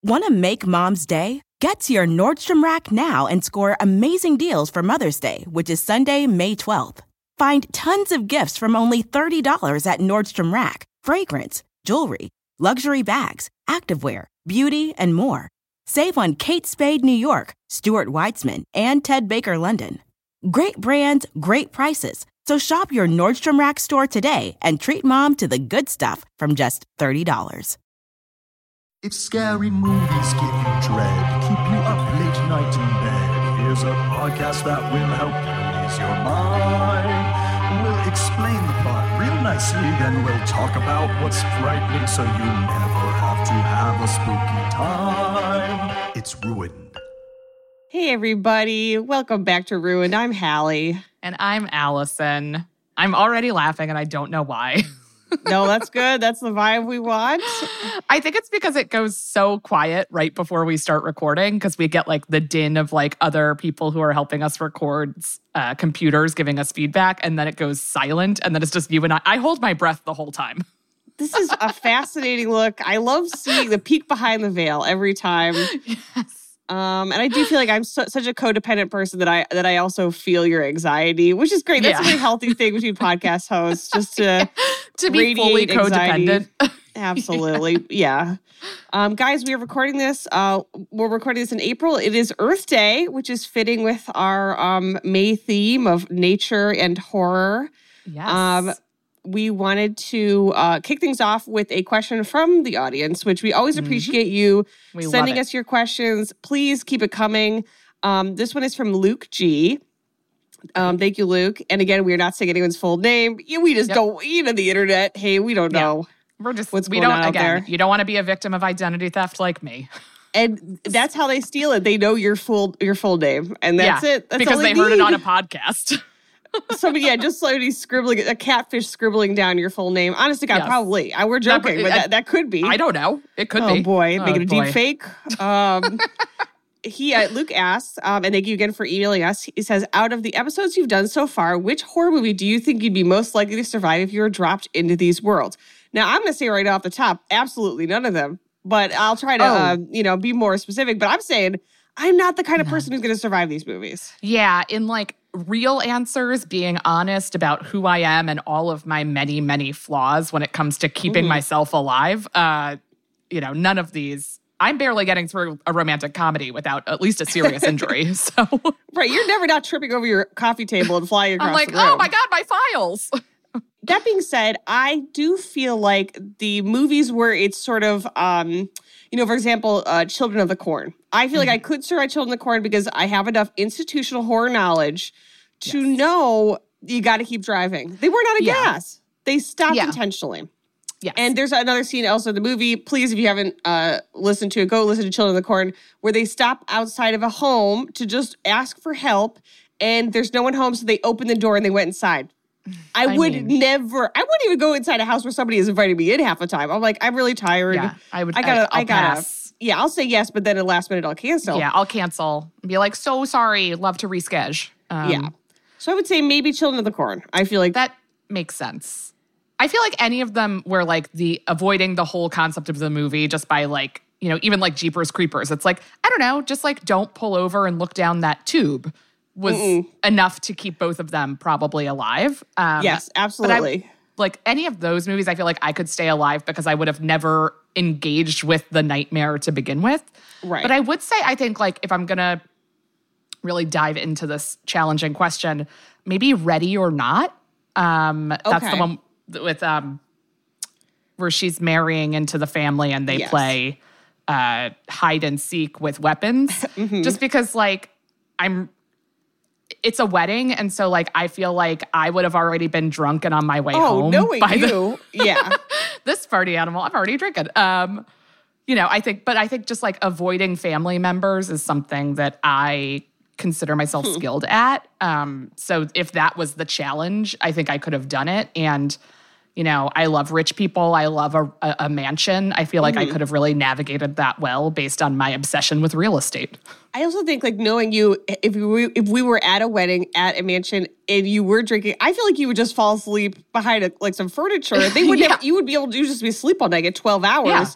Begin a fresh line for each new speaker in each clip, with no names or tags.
Want to make Mom's day? Get to your Nordstrom Rack now and score amazing deals for Mother's Day, which is Sunday, May 12th. Find tons of gifts from only $30 at Nordstrom Rack. Fragrance, jewelry, luxury bags, activewear, beauty, and more. Save on Kate Spade New York, Stuart Weitzman, and Ted Baker London. Great brands, great prices. So shop your Nordstrom Rack store today and treat Mom to the good stuff from just $30.
If scary movies give you dread, keep you up late night in bed, here's a podcast that will help you ease your mind. We'll explain the plot real nicely, then we'll talk about what's frightening so you never have to have a spooky time. It's Ruined.
Hey everybody, welcome back to Ruined. I'm Hallie.
And I'm Allison. I'm already laughing and I don't know why.
No, that's good. That's the vibe we want.
I think it's because it goes so quiet right before we start recording because we get like the din of like other people who are helping us record computers giving us feedback, and then it goes silent, and then it's just you and I. I hold my breath the whole time.
This is a fascinating look. I love seeing the peek behind the veil every time.
Yes.
And I do feel like I'm such a codependent person that I also feel your anxiety, which is great. That's a very healthy thing between podcast hosts, just to
be fully codependent.
Absolutely, yeah. Guys, we are recording this. We're recording this in April. It is Earth Day, which is fitting with our May theme of nature and horror.
Yes.
We wanted to kick things off with a question from the audience, which we always appreciate you sending us your questions. Please keep it coming. This one is from Luke G. Thank you, Luke. And again, we are not saying anyone's full name. We just don't, the internet. Hey, we don't know.
We're just,
what's going on out there.
You don't want to be a victim of identity theft like me.
And that's how they steal it. They know your full name. And that's it. That's
because
all
they heard it on a podcast.
Just somebody scribbling, a catfish scribbling down your full name. Honest to God, probably. We're joking, but that could be.
I don't know. It could be.
Oh, boy. Making a deep fake. Luke asks, and thank you again for emailing us. He says, out of the episodes you've done so far, which horror movie do you think you'd be most likely to survive if you were dropped into these worlds? Now, I'm going to say right off the top, absolutely none of them. But I'll try to, be more specific. But I'm saying I'm not the kind of person who's going to survive these movies.
Yeah, in like real answers, being honest about who I am and all of my many, many flaws when it comes to keeping myself alive. None of these. I'm barely getting through a romantic comedy without at least a serious injury. So
right, you're never not tripping over your coffee table and flying across the room.
Oh my God, my files.
That being said, I do feel like the movies where it's sort of, for example, Children of the Corn. I feel like I could survive Children of the Corn because I have enough institutional horror knowledge to know you got to keep driving. They weren't out of gas. They stopped intentionally.
Yes.
And there's another scene also in the movie. Please, if you haven't listened to it, go listen to Children of the Corn, where they stop outside of a home to just ask for help. And there's no one home, so they opened the door and they went inside. I wouldn't even go inside a house where somebody is inviting me in half the time. I'm like, I'm really tired.
Yeah, I gotta
pass. Yeah, I'll say yes, but then at the last minute I'll cancel.
Yeah, I'll cancel. Be like, so sorry, love to reschedule.
So I would say maybe Children of the Corn. I feel like
that makes sense. I feel like any of them were like the avoiding the whole concept of the movie just by like, even like Jeepers Creepers. It's like, I don't know, just like don't pull over and look down that tube was enough to keep both of them probably alive.
Yes, absolutely.
Like any of those movies, I feel like I could stay alive because I would have never engaged with the nightmare to begin with.
Right.
But I would say, I think like if I'm going to really dive into this challenging question, maybe Ready or Not. That's the one with where she's marrying into the family and they play hide and seek with weapons. Just because like it's a wedding, and so like I feel like I would have already been drunk and on my way home.
Oh, knowing you,
this party animal, I'm already drinking. I think just like avoiding family members is something that I consider myself skilled at. So if that was the challenge, I think I could have done it. And I love rich people. I love a mansion. I feel like I could have really navigated that well based on my obsession with real estate.
I also think like knowing you, if we were at a wedding at a mansion and you were drinking, I feel like you would just fall asleep behind some furniture. They would never, you would be able to just be asleep all night at 12 hours.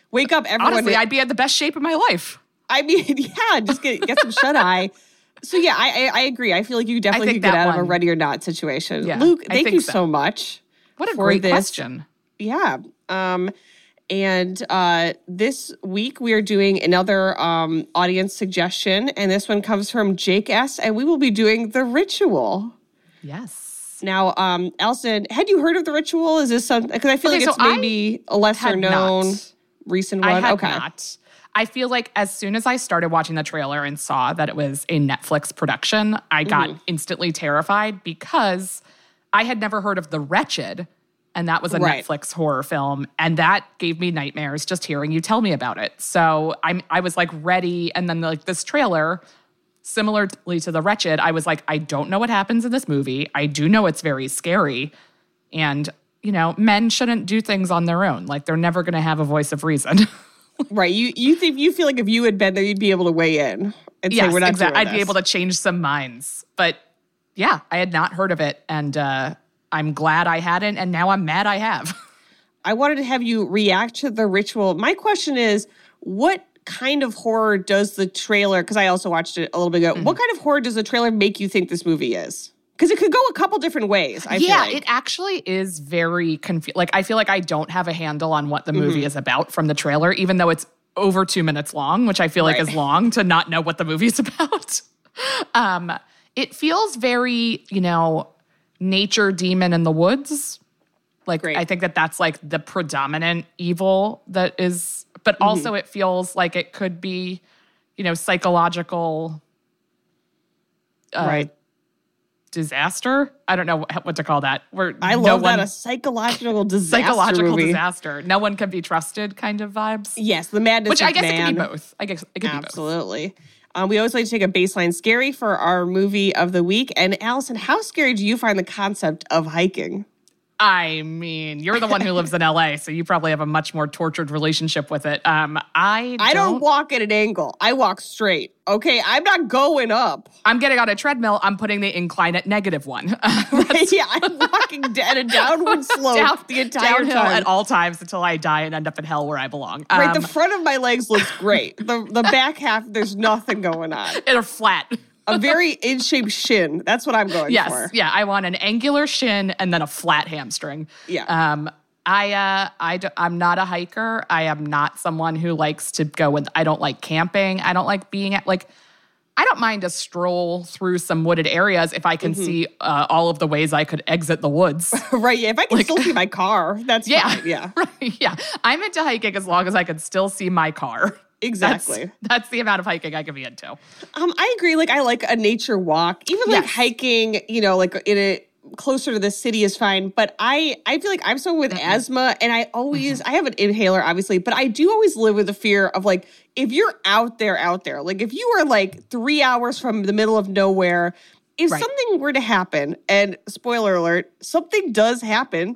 Wake up, everyone.
Honestly, I'd be in the best shape of my life.
I mean, yeah, just get some shut-eye. So yeah, I agree. I feel like you definitely could get out of a ready or not situation.
Yeah,
Luke, thank you so much.
What a great question.
Yeah. And this week we are doing another audience suggestion, and this one comes from Jake S., and we will be doing The Ritual.
Yes.
Now, Allison, had you heard of The Ritual? Is this something? Because I feel like it's maybe a lesser known recent one.
I had not. I feel like as soon as I started watching the trailer and saw that it was a Netflix production, I got instantly terrified because I had never heard of The Wretched, and that was a Netflix horror film, and that gave me nightmares just hearing you tell me about it. So I was like ready, and then like this trailer, similarly to The Wretched, I was like, I don't know what happens in this movie. I do know it's very scary, and you know, men shouldn't do things on their own. Like they're never going to have a voice of reason.
Right. You feel like if you had been there, you'd be able to weigh in and say, we're not doing this.
I'd be able to change some minds. But yeah, I had not heard of it. And I'm glad I hadn't. And now I'm mad I have.
I wanted to have you react to The Ritual. My question is, what kind of horror does the trailer, because I also watched it a little bit ago, what kind of horror does the trailer make you think this movie is? Because it could go a couple different ways, I feel like.
It actually is very confusing. Like, I feel like I don't have a handle on what the movie is about from the trailer, even though it's over 2 minutes long, which I feel like is long to not know what the movie's about. It feels very, nature demon in the woods. Like, I think that's like the predominant evil that is, but also it feels like it could be, psychological. Disaster? I don't know what to call that.
I love that, a psychological disaster
Psychological
movie.
Disaster. No one can be trusted kind of vibes.
Yes, the madness
Which I guess
man.
it could be both. I guess it could be both.
Absolutely. We always like to take a baseline scary for our movie of the week. And Allison, how scary do you find the concept of hiking?
I mean, you're the one who lives in LA, so you probably have a much more tortured relationship with it. I
don't walk at an angle. I walk straight. Okay, I'm not going up.
I'm getting on a treadmill. I'm putting the incline at -1.
Yeah, I'm walking at a downward slope the entire
downhill
time.
At all times until I die and end up in hell where I belong.
Right, the front of my legs looks great. The back half, there's nothing going on.
They're flat.
A very in-shape shin. That's what I'm going for.
Yeah. I want an angular shin and then a flat hamstring.
Yeah.
I'm not a hiker. I am not someone who likes to go with, I don't like camping. I don't like being at, I don't mind a stroll through some wooded areas if I can see all of the ways I could exit the woods.
Right. Yeah. If I can still see my car, that's fine. Yeah.
Right. Yeah. I'm into hiking as long as I can still see my car.
Exactly.
That's the amount of hiking I can be into.
I agree. I like a nature walk. Even hiking, closer to the city is fine. But I feel like I'm someone with asthma, and I always I have an inhaler, obviously, but I do always live with the fear of if you're out there, if you are 3 hours from the middle of nowhere, if something were to happen, and spoiler alert, something does happen,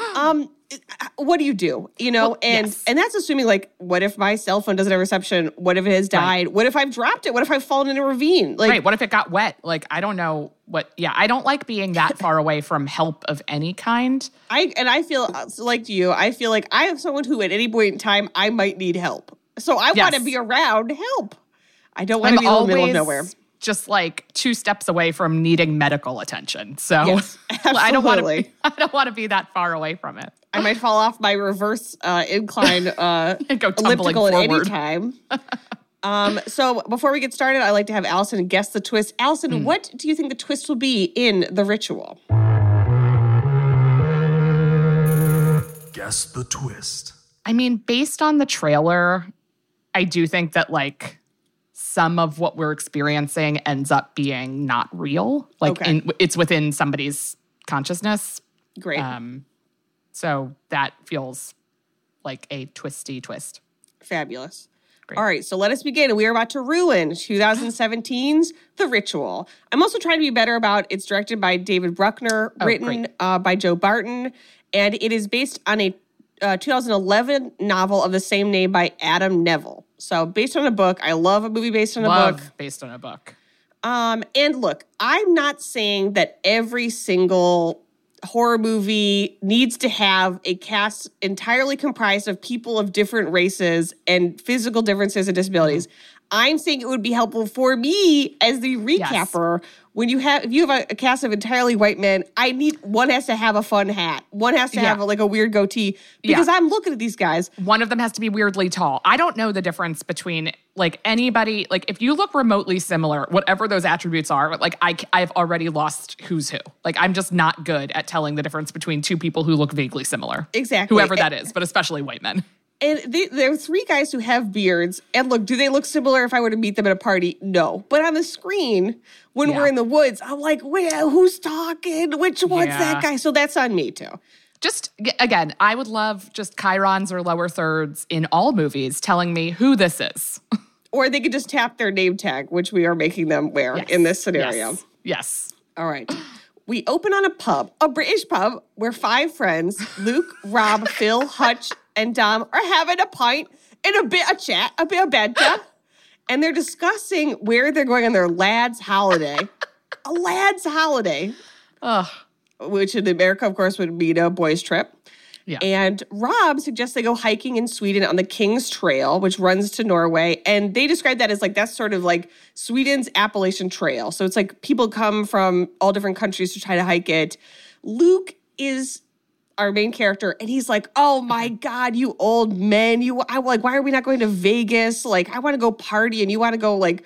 what do you do? And that's assuming what if my cell phone doesn't have reception? What if it has died? What if I've dropped it? What if I've fallen in a ravine?
What if it got wet? I don't know I don't like being that far away from help of any kind.
I feel like you. I feel like I am someone who at any point in time I might need help. So I want to be around help. I don't want to be in the middle of nowhere.
Just 2 steps away from needing medical attention. So
yes,
I don't want to be that far away from it.
I might fall off my reverse incline
and go
elliptical
forward
at any time. So before we get started, I like to have Allison guess the twist. Allison, what do you think the twist will be in The Ritual?
Guess the twist.
I mean, based on the trailer, I do think that some of what we're experiencing ends up being not real. It's within somebody's consciousness.
Great.
So that feels like a twisty twist.
Fabulous. Great. All right, so let us begin. We are about to ruin 2017's The Ritual. I'm also trying to be better about it's directed by David Bruckner, written by Joe Barton, and it is based on a 2011 novel of the same name by Adam Neville. So based on a book. I love a movie based on a book.
Based on a book.
And look, I'm not saying that every single horror movie needs to have a cast entirely comprised of people of different races and physical differences and disabilities. I'm saying it would be helpful for me as the recapper when if you have a cast of entirely white men, one has to have a fun hat. One has to have like a weird goatee because I'm looking at these guys.
One of them has to be weirdly tall. I don't know the difference between like anybody, like if you look remotely similar, whatever those attributes are, like I've already lost who's who. Like I'm just not good at telling the difference between two people who look vaguely similar.
Exactly.
Whoever that is, but especially white men.
And there are three guys who have beards. And look, do they look similar if I were to meet them at a party? No. But on the screen, when we're in the woods, I'm like, wait, who's talking? Which one's that guy? So that's on me, too.
Just, again, I would love just chyrons or lower thirds in all movies telling me who this is.
Or they could just tap their name tag, which we are making them wear in this scenario.
Yes.
All right. We open on a pub, a British pub, where 5 friends, Luke, Rob, Phil, Hutch, and Dom, are having a pint and a bit of chat, a bit of banter. And they're discussing where they're going on their lad's holiday. A lad's holiday.
Ugh.
Which in America, of course, would mean a boys' trip.
Yeah.
And Rob suggests they go hiking in Sweden on the King's Trail, which runs to Norway. And they describe that as like, that's sort of like Sweden's Appalachian Trail. So it's like people come from all different countries to try to hike it. Luke is our main character, and he's like, oh my God, you old men. Why are we not going to Vegas? Like, I want to go party, and you want to go like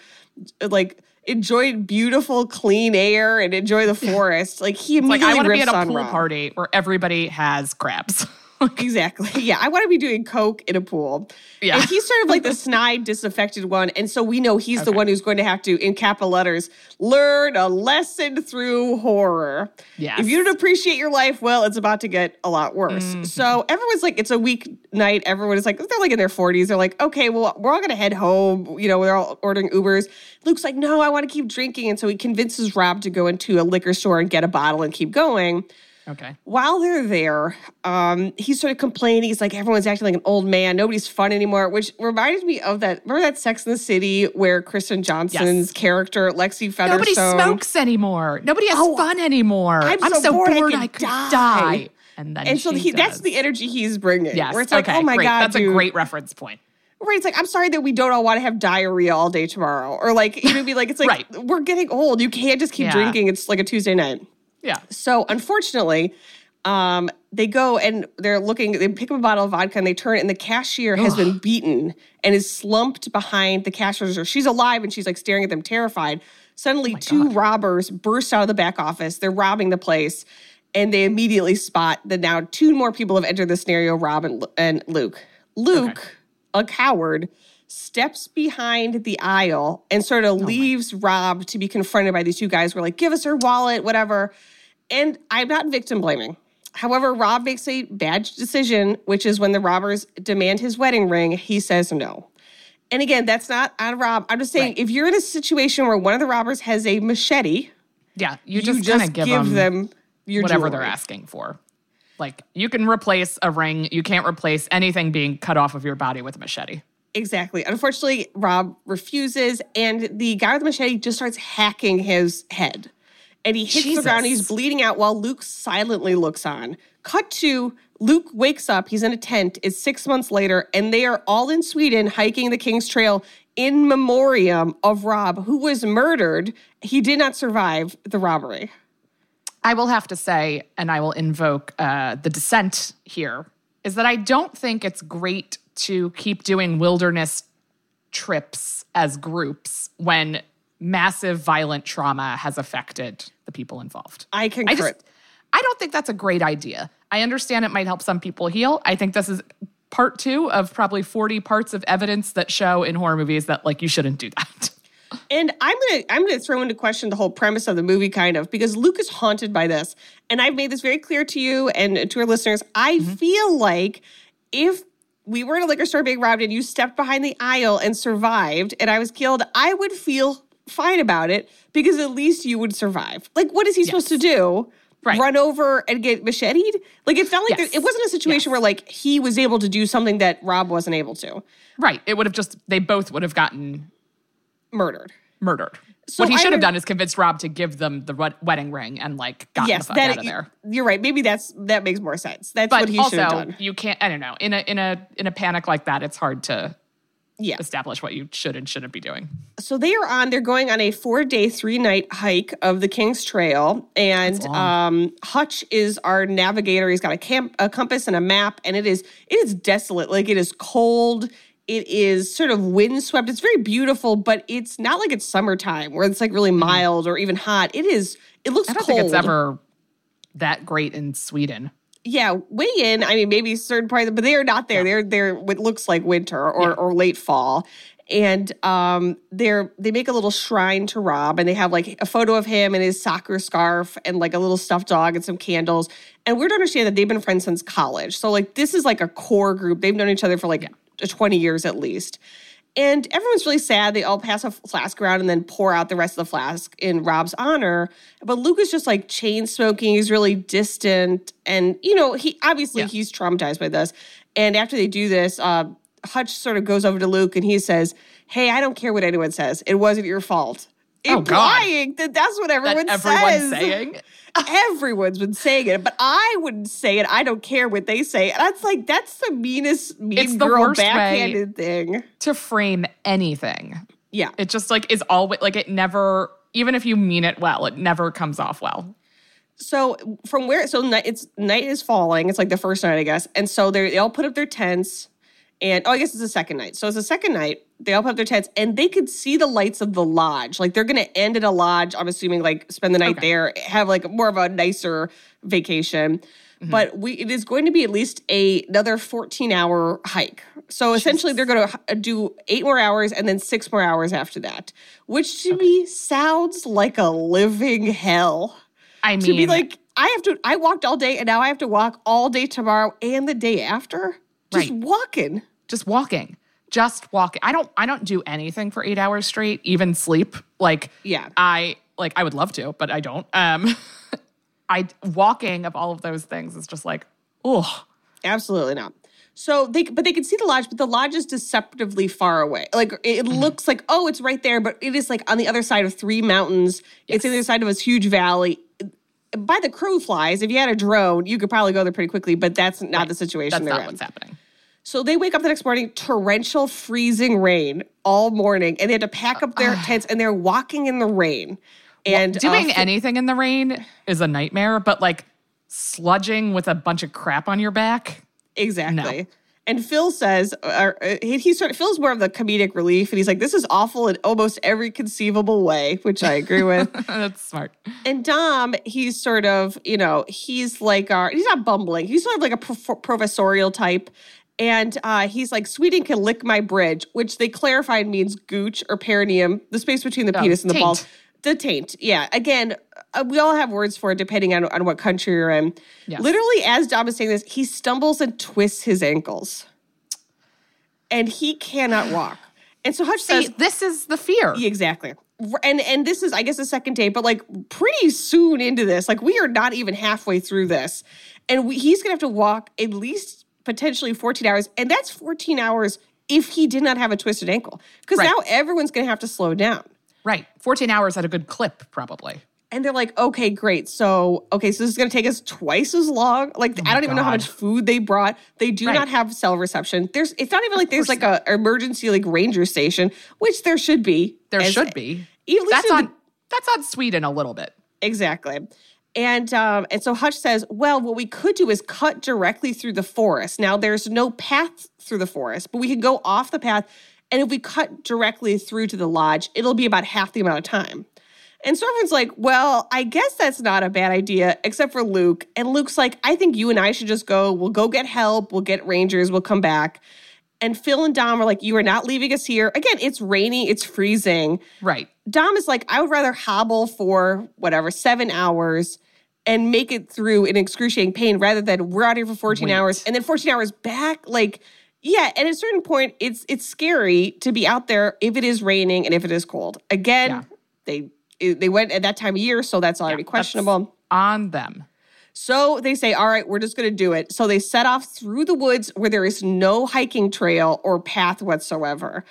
enjoy beautiful, clean air and enjoy the forest. Like, he immediately
I want to be
rips
at a
on
pool
Rob.
party where everybody has crabs.
Exactly. Yeah, I want to be doing coke in a pool.
Yeah.
And he's sort of like the snide, disaffected one. And so we know he's the one who's going to have to, in capital letters, learn a lesson through horror.
Yes.
If you don't appreciate your life, well, it's about to get a lot worse.
Mm-hmm.
So everyone's like, it's a weeknight. Everyone is like, they're like in their 40s. They're like, okay, well, we're all going to head home. You know, we're all ordering Ubers. Luke's like, no, I want to keep drinking. And so he convinces Rob to go into a liquor store and get a bottle and keep going.
Okay.
While they're there, he's sort of complaining. He's like, everyone's acting like an old man. Nobody's fun anymore, which reminded me of that. Remember that Sex and the City where Kristen Johnson's character, Lexi Featherstone.
Nobody smokes anymore. Nobody has fun anymore.
I'm so bored
I could die. And
so that's the energy he's bringing.
Yes.
Where it's like, oh my
great.
God,
That's
dude.
a great reference point.
Right. It's like, I'm sorry that we don't all want to have diarrhea all day tomorrow. Or like, you know, be like, it's like, we're getting old. You can't just keep drinking. It's like a Tuesday night.
Yeah.
So unfortunately, they go and they pick up a bottle of vodka and they turn it, and the cashier has been beaten and is slumped behind the cash register. She's alive and she's like staring at them terrified. Suddenly, 2 robbers burst out of the back office. They're robbing the place, and they immediately spot that now 2 more people have entered the scenario, Rob and Luke. Luke, a coward, steps behind the aisle and sort of leaves Rob to be confronted by these 2 guys who are like, give us her wallet, whatever. And I'm not victim blaming. However, Rob makes a bad decision, which is when the robbers demand his wedding ring, he says no. And again, that's not on Rob. I'm just saying, if you're in a situation where one of the robbers has a machete,
you just kind of give them
your
whatever
jewelry.
they're asking for. Like, you can replace a ring. You can't replace anything being cut off of your body with a machete.
Exactly. Unfortunately, Rob refuses, and the guy with the machete just starts hacking his head. And he hits the ground. He's bleeding out while Luke silently looks on. Cut to Luke wakes up. He's in a tent. It's 6 months later, and they are all in Sweden hiking the King's Trail in memoriam of Rob, who was murdered. He did not survive the robbery.
I will have to say, and I will invoke the dissent here, is that I don't think it's great to keep doing wilderness trips as groups when massive violent trauma has affected the people involved.
I concur.
I don't think that's a great idea. I understand it might help some people heal. I think this is part 2 of probably 40 parts of evidence that show in horror movies that, like, you shouldn't do that.
And I'm gonna throw into question the whole premise of the movie, kind of, because Luke is haunted by this. And I've made this very clear to you and to our listeners. I feel like if we were in a liquor store being robbed and you stepped behind the aisle and survived and I was killed, I would feel fine about it because at least you would survive. Like, what is he supposed to do?
Right.
Run over and get macheted? Like, it felt like it wasn't a situation where, like, he was able to do something that Rob wasn't able to.
Right. It would have they both would have gotten
murdered.
murdered.
So
what he should have
either-
done is convinced Rob to give them the wedding ring and like gotten the fuck out of there.
You're right. Maybe that makes more sense. That's
But
what he should have
also,
done.
you can't. I don't know. In a panic like that, it's hard to
Yeah.
establish what you should and shouldn't be doing.
So they're going on a 4-day, 3-night hike of the King's Trail. And Hutch is our navigator. He's got a compass and a map, and it is desolate. Like, it is cold. It is sort of windswept. It's very beautiful, but it's not like it's summertime where it's like really mild or even hot. It looks cold.
I don't think it's ever that great in Sweden.
Yeah, way in. I mean, maybe certain parts, but they are not there.
Yeah.
They're what looks like winter or late fall. And they make a little shrine to Rob, and they have like a photo of him and his soccer scarf and like a little stuffed dog and some candles. And we're to understand that they've been friends since college. So like this is like a core group. They've known each other for like 20 years at least. And everyone's really sad. They all pass a flask around and then pour out the rest of the flask in Rob's honor. But Luke is just like chain smoking. He's really distant. And, he's traumatized by this. And after they do this, Hutch sort of goes over to Luke and he says, "Hey, I don't care what anyone says. It wasn't your fault." Implying that that's what everyone's
saying.
Everyone's been saying it, but I wouldn't say it. I don't care what they say. That's the meanest mean girl backhanded thing
to frame anything.
Yeah,
it just like is always like it never. Even if you mean it well, it never comes off well.
So night is falling. It's like the first night, I guess, and so they all put up their tents. And, I guess it's the second night. So it's the second night. They all put up their tents, and they could see the lights of the lodge. Like, they're going to end at a lodge, I'm assuming, like, spend the night there, have, like, more of a nicer vacation. Mm-hmm. But it is going to be at least another 14-hour hike. So, essentially, they're going to do 8 more hours and then 6 more hours after that, which to me sounds like a living hell.
I mean,
to be like, I walked all day, and now I have to walk all day tomorrow and the day after. Just walking.
Just walking. I don't do anything for 8 hours straight, even sleep. Like, I would love to, but I don't. Walking of all of those things is just like, oh.
Absolutely not. So they can see the lodge, but the lodge is deceptively far away. Like, it looks like, it's right there, but it is like on the other side of 3 mountains. Yes. It's on the other side of this huge valley. By the crow flies, if you had a drone, you could probably go there pretty quickly, but that's not the situation they're in.
That's not what's happening.
So they wake up the next morning, torrential, freezing rain all morning, and they had to pack up their tents, and they're walking in the rain. And
doing anything in the rain is a nightmare, but like sludging with a bunch of crap on your back?
Exactly.
No.
And Phil says, Phil's more of the comedic relief, and he's like, this is awful in almost every conceivable way, which I agree with.
That's smart.
And Dom, he's sort of, he's like he's not bumbling. He's sort of like a professorial type. And he's like, Sweden can lick my bridge, which they clarified means gooch or perineum, the space between the penis and the balls. The taint. Yeah. Again, we all have words for it depending on what country you're in. Yes. Literally, as Dom is saying this, he stumbles and twists his ankles. And he cannot walk. And so Hutch says,
this is the fear.
Exactly. And this is, I guess, the second day, but like pretty soon into this, like we are not even halfway through this. And he's going to have to walk at least potentially 14 hours. And that's 14 hours if he did not have a twisted ankle. Because now everyone's going to have to slow down.
Right. 14 hours at a good clip, probably.
And they're like, okay, great. So this is going to take us twice as long. Like, I don't even know how much food they brought. They do not have cell reception. It's not even like there's like an emergency like ranger station, which there should be.
There should be. That's on Sweden a little bit.
Exactly. And so Hutch says, well, what we could do is cut directly through the forest. Now, there's no path through the forest, but we can go off the path. And if we cut directly through to the lodge, it'll be about half the amount of time. And so everyone's like, well, I guess that's not a bad idea, except for Luke. And Luke's like, I think you and I should just go. We'll go get help. We'll get rangers. We'll come back. And Phil and Dom are like, you are not leaving us here. Again, it's rainy. It's freezing.
Right.
Dom is like, I would rather hobble for 7 hours and make it through in excruciating pain rather than we're out here for 14 hours and then 14 hours back. Like, yeah, at a certain point, it's scary to be out there if it is raining and if it is cold. Again, they went at that time of year, so that's already questionable.
That's on them.
So they say, all right, we're just going to do it. So they set off through the woods where there is no hiking trail or path whatsoever.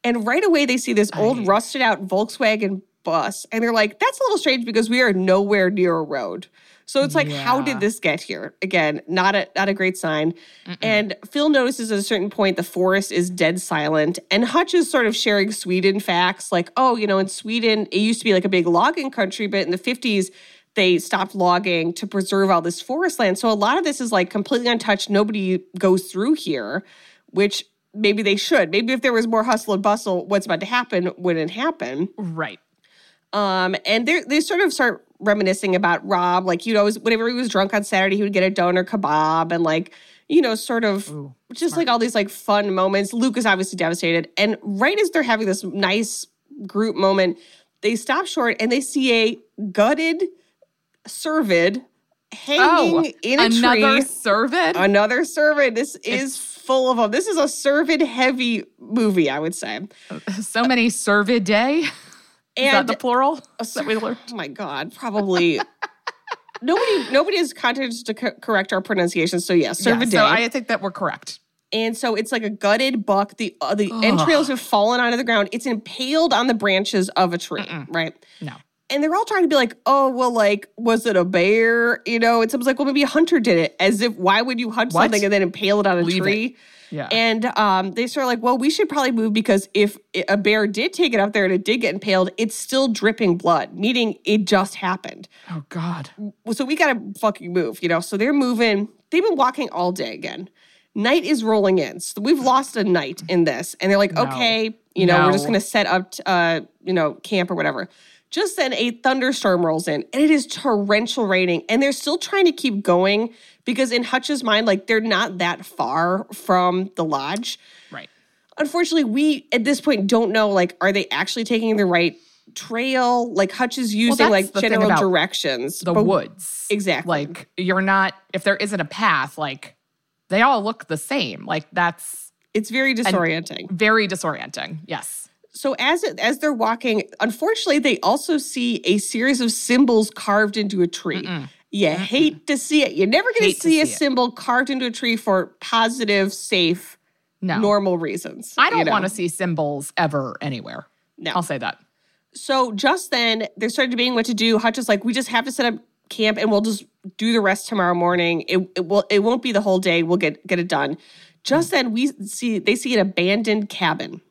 And right away, they see this old rusted out Volkswagen bus. And they're like, that's a little strange because we are nowhere near a road. So it's like, how did this get here? Again, not a great sign. And Phil notices at a certain point the forest is dead silent. And Hutch is sort of sharing Sweden facts. Like, oh, in Sweden, it used to be like a big logging country. But in the 50s, they stopped logging to preserve all this forest land. So a lot of this is like completely untouched. Nobody goes through here, which maybe they should. Maybe if there was more hustle and bustle, what's about to happen wouldn't happen.
Right.
And they sort of start reminiscing about Rob. Like, whenever he was drunk on Saturday, he would get a doner kebab and like, sort of just like all these like fun moments. Luke is obviously devastated. And right as they're having this nice group moment, they stop short and they see a gutted cervid hanging in a tree. Another cervid. This is full of them. This is a cervid-heavy movie, I would say.
So many cervidae. Is that the plural? That we learned?
Oh my God, probably. Nobody has contacted to correct our pronunciation. So yeah, cervidae.
So I think that we're correct.
And so it's like a gutted buck. The entrails have fallen onto the ground. It's impaled on the branches of a tree, right?
No.
And they're all trying to be like, oh, well, like, was it a bear? And someone's like, well, maybe a hunter did it. As if, why would you hunt something and then impale it on a tree?
Yeah.
And they sort of like, well, we should probably move because if a bear did take it up there and it did get impaled, it's still dripping blood, meaning it just happened.
Oh, God.
So we got to fucking move, So they're moving. They've been walking all day again. Night is rolling in. So we've lost a night in this. And they're like, okay, we're just going to set up, camp or whatever. Just then, a thunderstorm rolls in, and it is torrential raining. And they're still trying to keep going because in Hutch's mind, like, they're not that far from the lodge.
Right.
Unfortunately, we, at this point, don't know, like, are they actually taking the right trail? Like, Hutch is using, general directions.
The woods.
Exactly.
Like, you're not, if there isn't a path, like, they all look the same. Like,
it's very disorienting.
Very disorienting, yes.
So as they're walking, unfortunately, they also see a series of symbols carved into a tree. You hate to see it. You're never going to see a symbol carved into a tree for positive, safe, normal reasons.
I don't want to see symbols ever anywhere.
No.
I'll say that.
So just then, they're starting debating what to do. Hutch is like, we just have to set up camp and we'll just do the rest tomorrow morning. It won't be the whole day. We'll get it done. Just then, they see an abandoned cabin.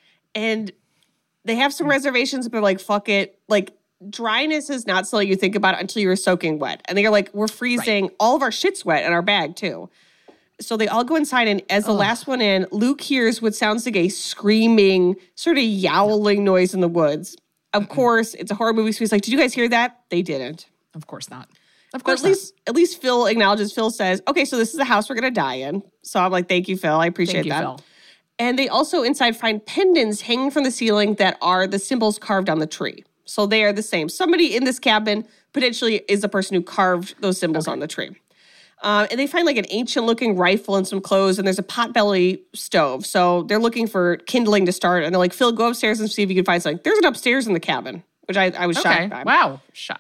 And they have some reservations, but they're like, fuck it. Like, dryness is not something you think about until you're soaking wet. And they're like, we're freezing. Right. All of our shit's wet in our bag, too. So they all go inside, and as the last one in, Luke hears what sounds like a screaming, sort of yowling noise in the woods. Of course, it's a horror movie, so he's like, did you guys hear that? They didn't.
Of course not. Of course
not. At least Phil acknowledges, Phil says, okay, so this is the house we're going to die in. So I'm like, thank you, Phil. I appreciate that. Phil. And they also inside find pendants hanging from the ceiling that are the symbols carved on the tree. So they are the same. Somebody in this cabin potentially is the person who carved those symbols on the tree. And they find like an ancient-looking rifle and some clothes, and there's a potbelly stove. So they're looking for kindling to start. And they're like, Phil, go upstairs and see if you can find something. There's an upstairs in the cabin, which I was shocked by.
Wow.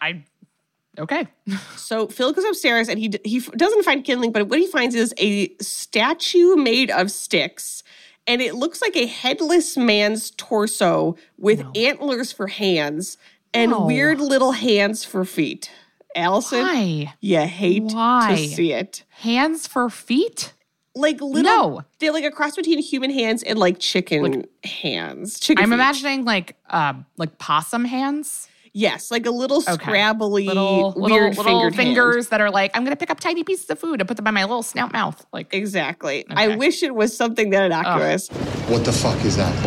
Okay.
So Phil goes upstairs, and he doesn't find kindling, but what he finds is a statue made of sticks. And it looks like a headless man's torso with antlers for hands and weird little hands for feet. Allison,
why?
You hate to see it.
Hands for feet?
Like little, they're like a cross between human hands and like chicken hands.
I'm imagining like possum hands.
Yes, like a little scrabbly, weird
little fingers
hand.
That are like, I'm going to pick up tiny pieces of food and put them in my little snout mouth. Like
exactly. Okay. I wish it was something that innocuous.
What the fuck is that?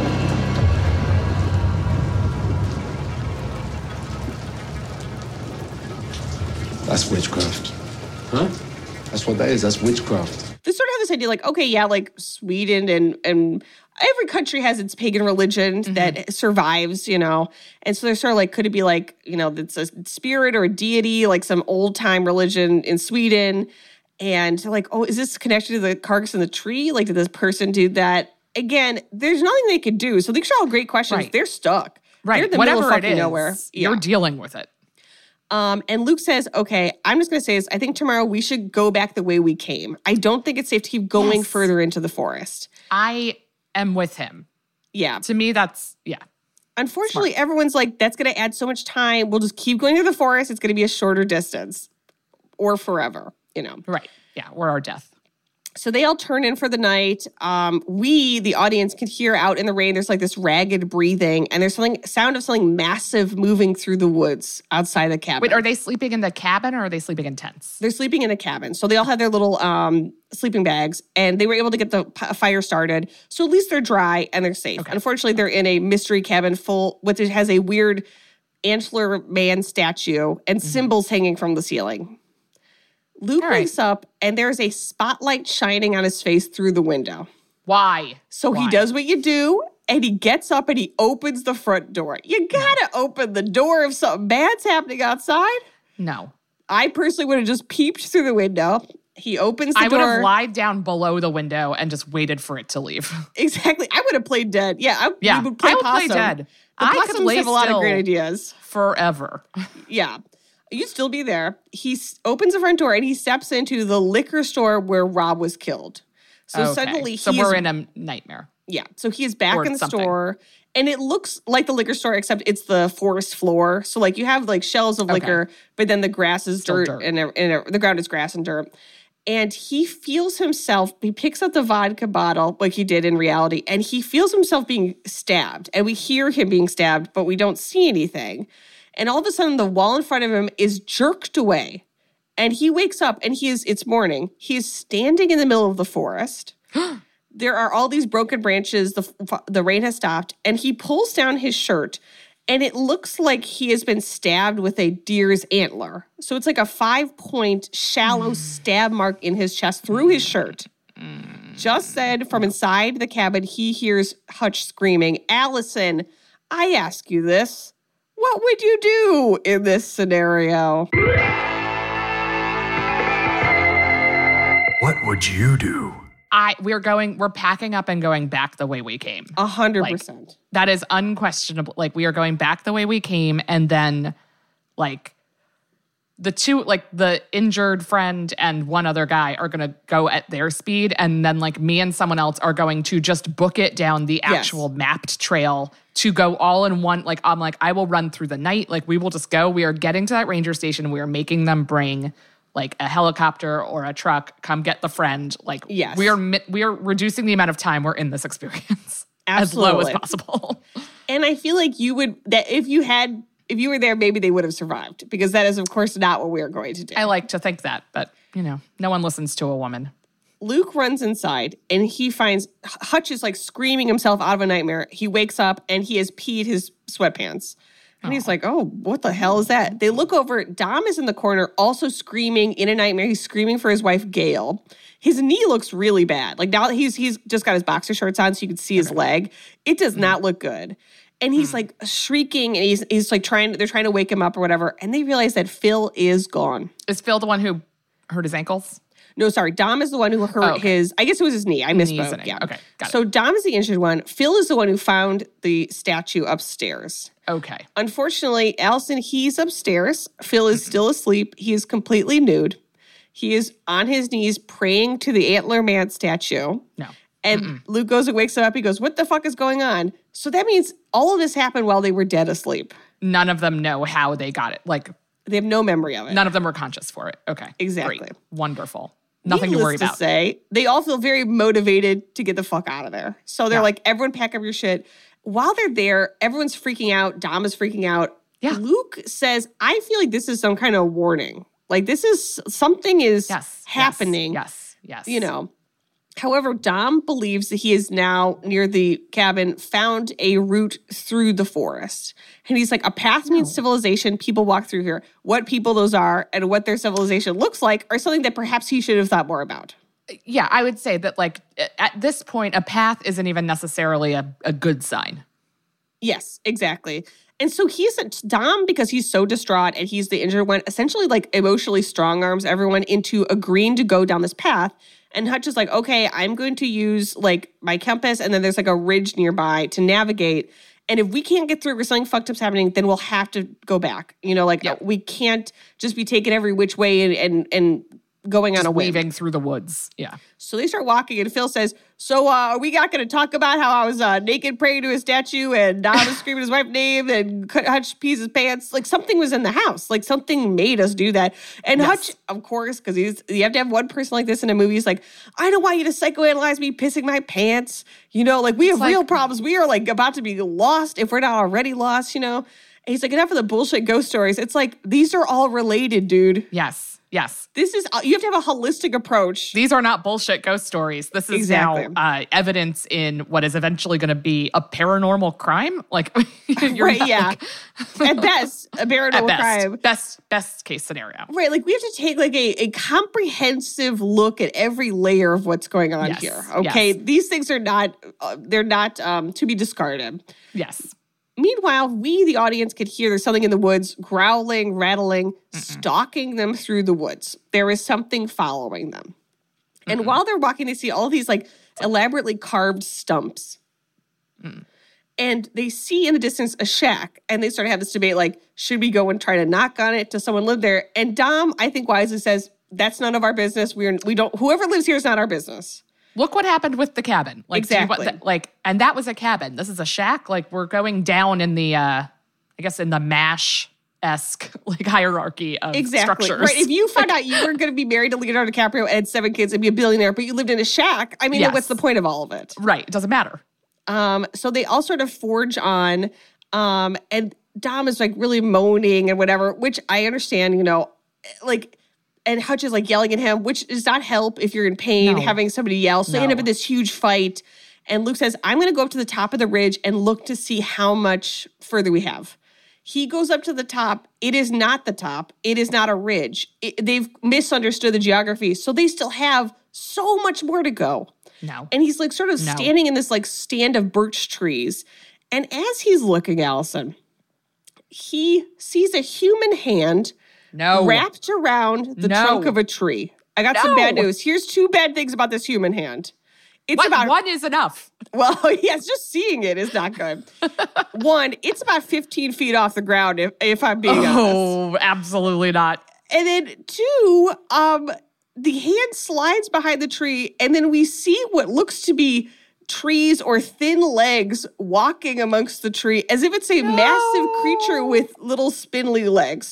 That's witchcraft. Huh? That's what that is. That's witchcraft.
They sort of have this idea like, okay, yeah, like Sweden and every country has its pagan religion that survives, And so they're sort of like, could it be like, it's a spirit or a deity, like some old time religion in Sweden? And they're like, oh, is this connected to the carcass in the tree? Like, did this person do that? Again, there's nothing they could do. So these are all great questions. Right. They're stuck.
Right.
They're in the
Whatever
middle of
it is,
nowhere.
You're dealing with it.
And Luke says, okay, I'm just going to say this. I think tomorrow we should go back the way we came. I don't think it's safe to keep going further into the forest.
I am with him.
Yeah.
To me, that's,
Unfortunately, everyone's like, that's going to add so much time. We'll just keep going through the forest. It's going to be a shorter distance or forever, you know.
Right. Yeah, or our death.
So they all turn in for the night. We, the audience, can hear out in the rain. There's like this ragged breathing, and there's sound of something massive moving through the woods outside the cabin.
Wait, are they sleeping in the cabin or are they sleeping in tents?
They're sleeping in a cabin. So they all have their little sleeping bags, and they were able to get the fire started. So at least they're dry and they're safe. Okay. Unfortunately, they're in a mystery cabin which has a weird antler man statue and symbols hanging from the ceiling. Luke wakes up, and there's a spotlight shining on his face through the window.
Why?
So he does what you do, and he gets up and he opens the front door. You gotta open the door if something bad's happening outside.
No.
I personally would have just peeped through the window. He opens the door.
I would have lied down below the window and just waited for it to leave.
Exactly. I would have played dead. Yeah,
I
would play
play dead.
The possums have a lot of great ideas.
Forever.
Yeah. You'd still be there. He opens the front door and he steps into the liquor store where Rob was killed. So suddenly
we're in a nightmare.
Yeah. So he is back in the store. And it looks like the liquor store, except it's the forest floor. So like you have like shelves of liquor, but then the grass is dirt. And the ground is grass and dirt. And he feels himself, he picks up the vodka bottle like he did in reality, and he feels himself being stabbed. And we hear him being stabbed, but we don't see anything. And all of a sudden, the wall in front of him is jerked away. And he wakes up, and it's morning. He is standing in the middle of the forest. There are all these broken branches. The rain has stopped. And he pulls down his shirt, and it looks like he has been stabbed with a deer's antler. So it's like a 5-point shallow stab mark in his chest through his shirt. Just then, from inside the cabin, he hears Hutch screaming, "Allison, I ask you this. What would you do in this scenario?"
What would you do?
We're packing up and going back the way we came.
100%.
That is unquestionable. Like, we are going back the way we came, and then, like, the two, like, the injured friend and one other guy are going to go at their speed, and then, like, me and someone else are going to just book it down the actual mapped trail to go all in one. Like, I'm like, I will run through the night. Like, we will just go. We are getting to that ranger station. We are making them bring, like, a helicopter or a truck, come get the friend. Like, we are reducing the amount of time we're in this experience as low as possible.
And I feel like if you were there, maybe they would have survived, because that is, of course, not what we are going to do.
I like to think that, but, no one listens to a woman.
Luke runs inside, and he finds Hutch is, like, screaming himself out of a nightmare. He wakes up, and he has peed his sweatpants. And he's like, oh, what the hell is that? They look over. Dom is in the corner, also screaming in a nightmare. He's screaming for his wife, Gail. His knee looks really bad. Like, now he's just got his boxer shorts on so you can see his leg. It does not look good. And he's like shrieking, and he's like they're trying to wake him up or whatever. And they realize that Phil is gone.
Is Phil the one who hurt his ankles?
No, sorry. Dom is the one who hurt his, I guess it was his knee. I misspoke. Yeah.
Okay, got it.
So Dom is the injured one. Phil is the one who found the statue upstairs.
Okay.
Unfortunately, Allison, he's upstairs. Phil is still asleep. He is completely nude. He is on his knees praying to the Antler Man statue.
No.
And Luke goes and wakes him up. He goes, what the fuck is going on? So that means all of this happened while they were dead asleep.
None of them know how they got it. Like,
they have no memory of it.
None of them were conscious for it. Okay.
Exactly.
Great. Wonderful. Nothing to worry about.
To say, they all feel very motivated to get the fuck out of there. So they're like, everyone pack up your shit. While they're there, everyone's freaking out. Dom is freaking out.
Yeah.
Luke says, I feel like this is some kind of warning. Like, this is, something is happening.
Yes.
However, Dom believes that he is now near the cabin, found a route through the forest. And he's like, a path means civilization. People walk through here. What people those are and what their civilization looks like are something that perhaps he should have thought more about.
Yeah, I would say that, like, at this point, a path isn't even necessarily a good sign.
Yes, exactly. And so Dom, because he's so distraught and he's the injured one, essentially, like, emotionally strong arms everyone into agreeing to go down this path. And Hutch is like, okay, I'm going to use, like, my compass, and then there's, like, a ridge nearby to navigate. And if we can't get through or something fucked up's happening, then we'll have to go back. We can't just be taken every which way and going on a whim.
Weaving through the woods. Yeah.
So they start walking, and Phil says, so are we not going to talk about how I was naked praying to a statue and Dom was screaming his wife's name and Hutch pees his pants? Like, something was in the house. Like, something made us do that. And Hutch, of course, because you have to have one person like this in a movie. He's like, I don't want you to psychoanalyze me pissing my pants. You know, like, we have real problems. We are, like, about to be lost if we're not already lost, you know? And he's like, enough of the bullshit ghost stories. It's like, these are all related, dude.
Yes. Yes.
This is, you have to have a holistic approach.
These are not bullshit ghost stories. This is now evidence in what is eventually going to be a paranormal crime. Like,
right, yeah. At best, a paranormal crime.
Best case scenario.
Right, like we have to take like a comprehensive look at every layer of what's going on here. Okay, these things are not, they're not to be discarded.
Yes.
Meanwhile, we, the audience, could hear there's something in the woods, growling, rattling, stalking them through the woods. There is something following them. And while they're walking, they see all these, like, elaborately carved stumps. And they see in the distance a shack, and they start to have this debate, like, should we go and try to knock on it? Does someone live there? And Dom, I think wisely says, that's none of our business. We don't, whoever lives here is not our business.
Look what happened with the cabin. Like,
exactly.
And that was a cabin. This is a shack. Like, we're going down in the, I guess, in the MASH-esque, like, hierarchy of structures.
Right. If you found out you were going to be married to Leonardo DiCaprio and had 7 kids and be a billionaire, but you lived in a shack, I mean, what's the point of all of it?
Right. It doesn't matter.
So they all sort of forge on, and Dom is, like, really moaning and whatever, which I understand, you know, like, and Hutch is, like, yelling at him, which does not help if you're in pain, having somebody yell. So they end up in this huge fight. And Luke says, I'm going to go up to the top of the ridge and look to see how much further we have. He goes up to the top. It is not the top. It is not a ridge. They've misunderstood the geography. So they still have so much more to go.
No.
And he's, like, sort of standing in this, like, stand of birch trees. And as he's looking, Allison, he sees a human hand wrapped around the trunk of a tree. I got some bad news. Here's 2 bad things about this human hand.
One is enough.
Well, yes, just seeing it is not good. 1, it's about 15 feet off the ground, if I'm being honest.
Oh, absolutely not.
And then 2, the hand slides behind the tree, and then we see what looks to be trees or thin legs walking amongst the tree as if it's a massive creature with little spindly legs.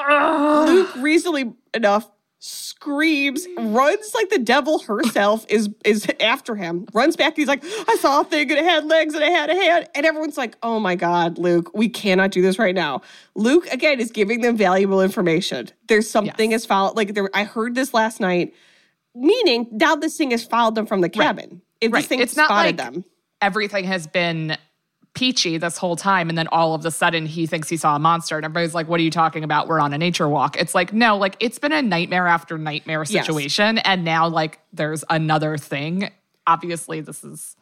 Luke, reasonably enough, screams, runs like the devil herself is after him, runs back. He's like, I saw a thing and it had legs and it had a hand. And everyone's like, oh my God, Luke, we cannot do this right now. Luke, again, is giving them valuable information. There's something has followed. Like, I heard this last night, meaning now this thing has followed them from the cabin.
Right.
If this thing
it's not
spotted
like
them.
Everything has been peachy this whole time, and then all of a sudden he thinks he saw a monster, and everybody's like, what are you talking about? We're on a nature walk. It's like, no, like, it's been a nightmare after nightmare situation, and now, like, there's another thing. Obviously, this is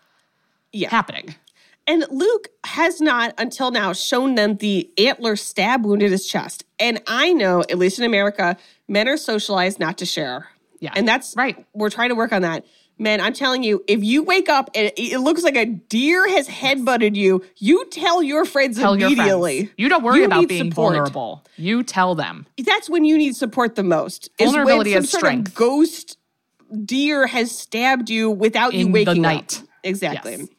happening.
And Luke has not, until now, shown them the antler stab wound in his chest. And I know, at least in America, men are socialized not to share.
Yeah.
And that's
right.
We're trying to work on that. Man, I'm telling you, if you wake up and it looks like a deer has headbutted you, you tell your friends immediately.
Your friends. You don't worry about being vulnerable. You tell them.
That's when you need support the most.
Vulnerability
is
strength.
Sort of ghost deer has stabbed you without you waking
up. In the night.
Exactly.
Yes.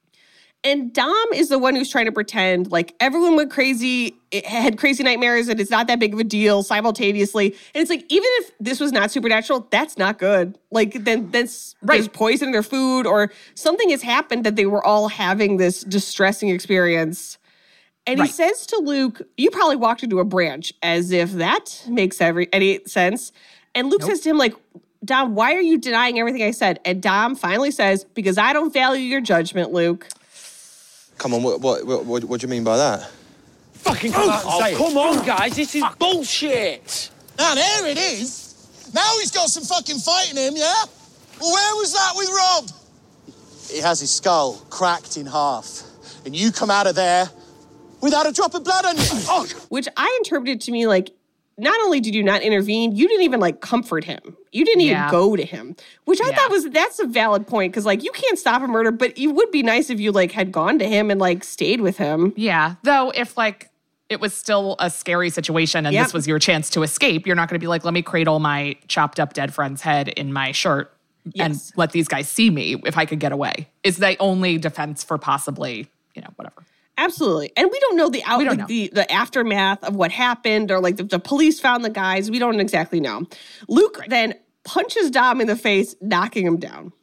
And Dom is the one who's trying to pretend like everyone went crazy, had crazy nightmares, and it's not that big of a deal simultaneously. And it's like, even if this was not supernatural, that's not good. Like, then there's poison in their food or something has happened that they were all having this distressing experience. And he says to Luke, you probably walked into a branch, as if that makes any sense. And Luke says to him, like, Dom, why are you denying everything I said? And Dom finally says, because I don't value your judgment, Luke.
Come on, what do you mean by that?
Fucking come on, guys, this is bullshit.
Now, there it is. Now he's got some fucking fight in him, yeah? Well, where was that with Rob?
He has his skull cracked in half. And you come out of there without a drop of blood on you.
Which I interpreted to me like, not only did you not intervene, you didn't even, like, comfort him. You didn't even go to him. Which I thought that's a valid point. Because, like, you can't stop a murder, but it would be nice if you, like, had gone to him and, like, stayed with him.
Yeah. Though, if it was still a scary situation and this was your chance to escape. You're not going to be like, let me cradle my chopped up dead friend's head in my shirt and let these guys see me if I could get away. Is the only defense for possibly, whatever.
Absolutely. And we don't know the the aftermath of what happened or like the police found the guys. We don't exactly know. Luke then punches Dom in the face, knocking him down.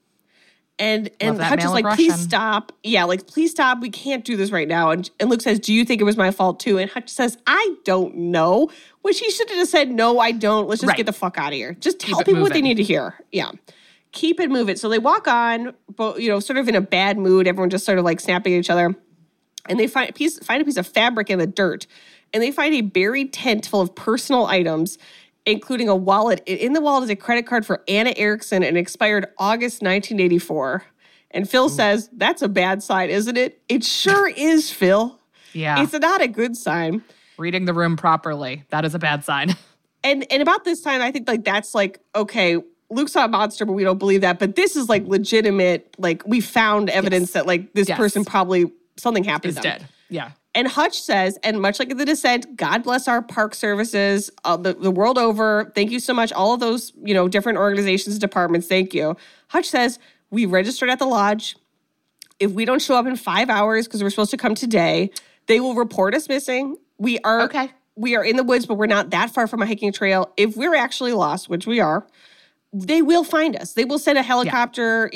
And Hutch is like, please stop. Yeah, like, please stop. We can't do this right now. And Luke says, do you think it was my fault too? And Hutch says, I don't know. Which he should have just said, no, I don't. Let's just get the fuck out of here. Just tell people what they need to hear. Yeah. Keep it moving. So they walk on, sort of in a bad mood. Everyone just sort of like snapping at each other. And they find a piece of fabric in the dirt. And they find a buried tent full of personal items, including a wallet. In the wallet is a credit card for Anna Erickson and expired August 1984. And Phil says, that's a bad sign, isn't it? It sure is, Phil.
Yeah.
It's not a good sign.
Reading the room properly. That is a bad sign.
And about this time, I think like that's like, okay, Luke saw a monster, but we don't believe that. But this is like legitimate, like we found evidence that like this person probably, something happened to them.
Is dead. Yeah.
And Hutch says, and much like in The Descent, God bless our park services the world over. Thank you so much. All of those, different organizations, departments, thank you. Hutch says, we registered at the lodge. If we don't show up in 5 hours, because we're supposed to come today, they will report us missing. We are in the woods, but we're not that far from a hiking trail. If we're actually lost, which we are, they will find us. They will send a helicopter,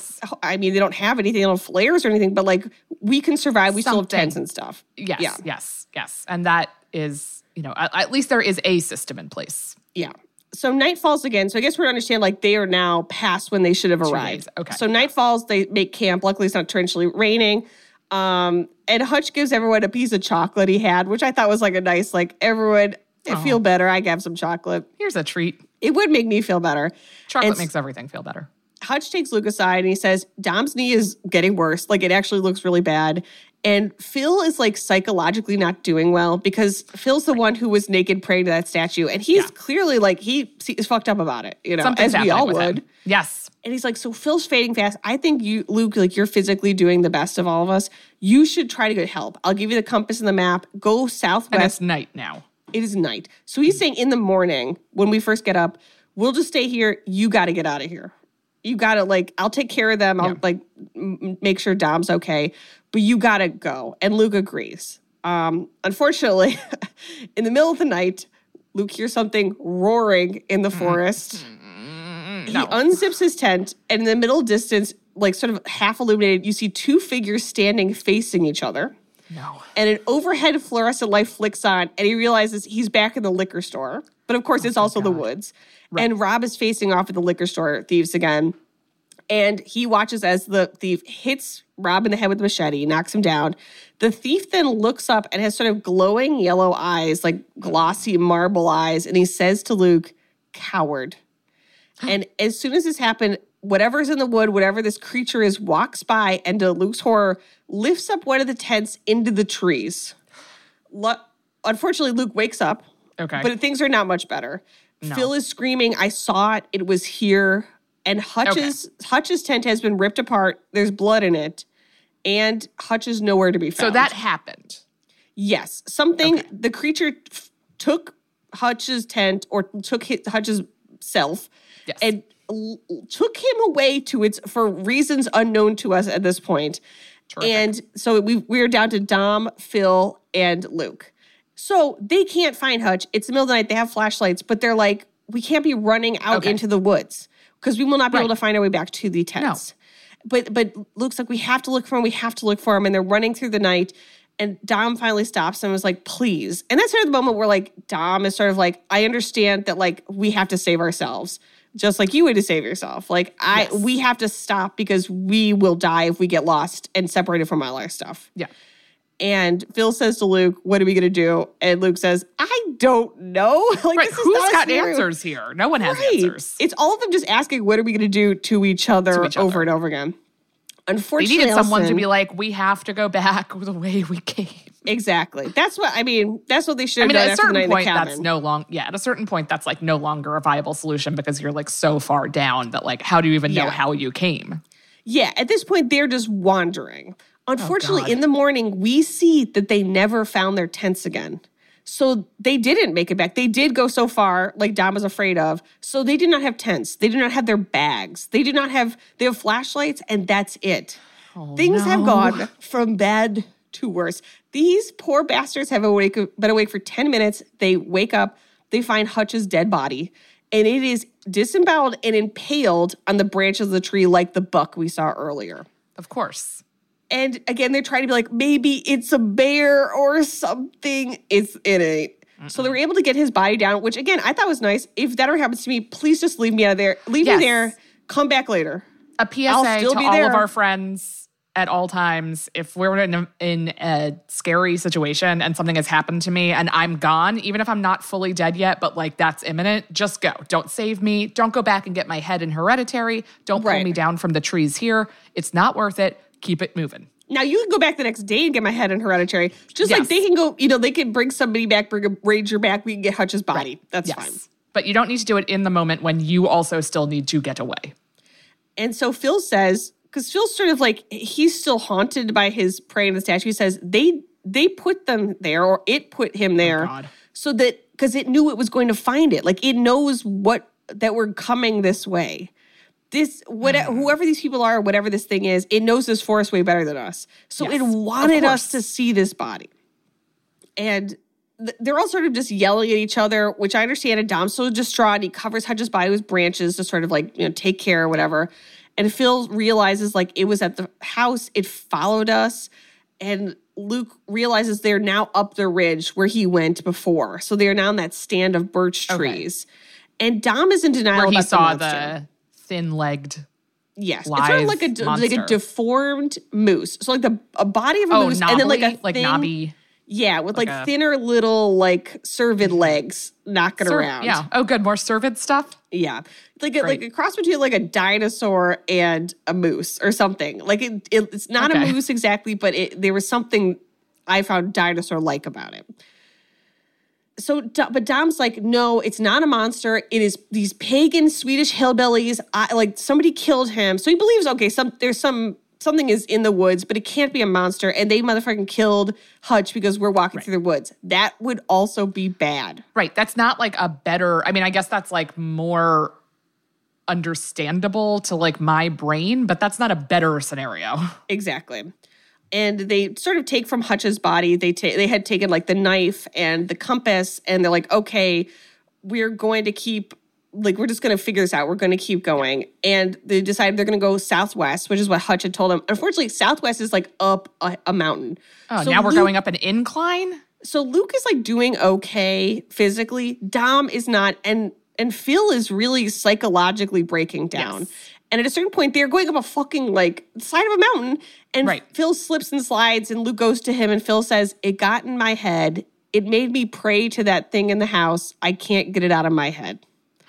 I mean, they don't have anything, they don't have flares or anything, but like we can survive. We still have tents and stuff.
Yes. And that is, at least there is a system in place.
Yeah. So night falls again. So I guess we're to understand like they are now past when they should have arrived.
Okay.
So night falls, they make camp. Luckily it's not torrentially raining. And Hutch gives everyone a piece of chocolate he had, which I thought was like a nice, like everyone, I feel better. I have some chocolate.
Here's a treat.
It would make me feel better.
Chocolate makes everything feel better.
Hutch takes Luke aside and he says, Dom's knee is getting worse. Like, it actually looks really bad. And Phil is, like, psychologically not doing well because Phil's the one who was naked praying to that statue. And he's clearly, like, he is fucked up about it,
Something's
as we all would.
Him. Yes.
And he's like, so Phil's fading fast. I think you, Luke, like, you're physically doing the best of all of us. You should try to get help. I'll give you the compass and the map. Go southwest.
And it's night now.
It is night. So he's saying in the morning, when we first get up, we'll just stay here. You got to get out of here. You got to, like, I'll take care of them. I'll, like, make sure Dom's okay. But you got to go. And Luke agrees. Unfortunately, in the middle of the night, Luke hears something roaring in the forest. He unzips his tent, and in the middle distance, like, sort of half illuminated, you see two figures standing facing each other.
No.
And an overhead fluorescent light flicks on, and he realizes he's back in the liquor store. But of course, it's also the woods. Right. And Rob is facing off at the liquor store thieves again. And he watches as the thief hits Rob in the head with the machete, knocks him down. The thief then looks up and has sort of glowing yellow eyes, like glossy marble eyes. And he says to Luke, coward. And as soon as this happened, whatever's in the wood, whatever this creature is, walks by and to Luke's horror, lifts up one of the tents into the trees. Unfortunately, Luke wakes up.
Okay.
But things are not much better.
No.
Phil is screaming, I saw it. It was here. And Hutch's tent has been ripped apart. There's blood in it. And Hutch is nowhere to be found.
So that happened.
Yes. The creature took Hutch's tent or took Hutch's self and took him away for reasons unknown to us at this point.
Terrific.
And so we're down to Dom, Phil, and Luke. So they can't find Hutch. It's the middle of the night. They have flashlights, but they're like, we can't be running out into the woods because we will not be able to find our way back to the tents. No. But Luke's like, we have to look for him. We have to look for him. And they're running through the night. And Dom finally stops and was like, please. And that's sort of the moment where, like, Dom is sort of like, I understand that, like, we have to save ourselves. Just like you would to save yourself. Like, we have to stop because we will die if we get lost and separated from all our stuff.
Yeah.
And Phil says to Luke, what are we going to do? And Luke says, I don't know. Like,
right. Who's got answers here? No one has answers.
It's all of them just asking, what are we going to do to each other over and over again. Unfortunately,
they needed someone to be like, we have to go back the way we came.
Exactly. That's what they should have done
at a certain point,
that's
at a certain point, that's like no longer a viable solution because you're like so far down that like, how do you even know how you came?
Yeah. At this point, they're just wandering. Unfortunately, in the morning, we see that they never found their tents again. So they didn't make it back. They did go so far, like Dom was afraid of. So they did not have tents. They did not have their bags. They have flashlights, and that's it. Things have gone from bad to worse. These poor bastards have been awake for 10 minutes. They wake up, they find Hutch's dead body, and it is disemboweled and impaled on the branches of the tree like the buck we saw earlier.
Of course.
And again, they're trying to be like, maybe it's a bear or something. It ain't. So they were able to get his body down, which again, I thought was nice. If that ever happens to me, please just leave me out of there. Leave me there. Come back later.
A PSA to all of our friends at all times. If we're in a scary situation and something has happened to me and I'm gone, even if I'm not fully dead yet, but like that's imminent, just go. Don't save me. Don't go back and get my head in Hereditary. Don't pull me down from the trees here. It's not worth it. Keep it moving.
Now, you can go back the next day and get my head in Hereditary. Just like they can go, they can bring somebody back, bring a ranger back. We can get Hutch's body. That's fine.
But you don't need to do it in the moment when you also still need to get away.
And so Phil says, because Phil's sort of like, he's still haunted by his prey in the statue. He says, they put them there, or it put him there, so that, because it knew it was going to find it. Like, it knows that we're coming this way. Whoever these people are, whatever this thing is, it knows this forest way better than us. So it wanted us to see this body. And they're all sort of just yelling at each other, which I understand. And Dom's so distraught. He covers Hutch's body with branches to sort of like, take care or whatever. And Phil realizes like it was at the house. It followed us. And Luke realizes they're now up the ridge where he went before. So they're now in that stand of birch trees. And Dom is in denial
where he
about
saw
the
thin-legged
Yes. It's sort of like a deformed moose. So like a body of a moose
knobbly,
and then like a
like
thin,
knobby.
Yeah, with like thinner little like cervid legs knocking around.
Yeah. Oh, good. More cervid stuff?
Yeah. Like a cross between like a dinosaur and a moose or something. Like it's not a moose exactly, but there was something I found dinosaur-like about it. So, but Dom's like, no, it's not a monster. It is these pagan Swedish hillbillies. Like somebody killed him. So he believes, okay, something is in the woods, but it can't be a monster. And they motherfucking killed Hutch because we're walking through the woods. That would also be bad.
Right. That's not like a better, I mean, I guess that's like more understandable to like my brain, but that's not a better scenario.
Exactly. And they sort of take from Hutch's body. They had taken like the knife and the compass, and they're like, okay, we're going to keep, like, we're just going to figure this out. We're going to keep going. And they decided they're going to go southwest, which is what Hutch had told them. Unfortunately, southwest is like up a mountain.
Oh, so now we're going up an incline?
So Luke is like doing okay physically. Dom is not, and Phil is really psychologically breaking down. Yes. And at a certain point, they're going up a fucking, like, side of a mountain. And Phil slips and slides, and Luke goes to him, and Phil says, it got in my head. It made me pray to that thing in the house. I can't get it out of my head.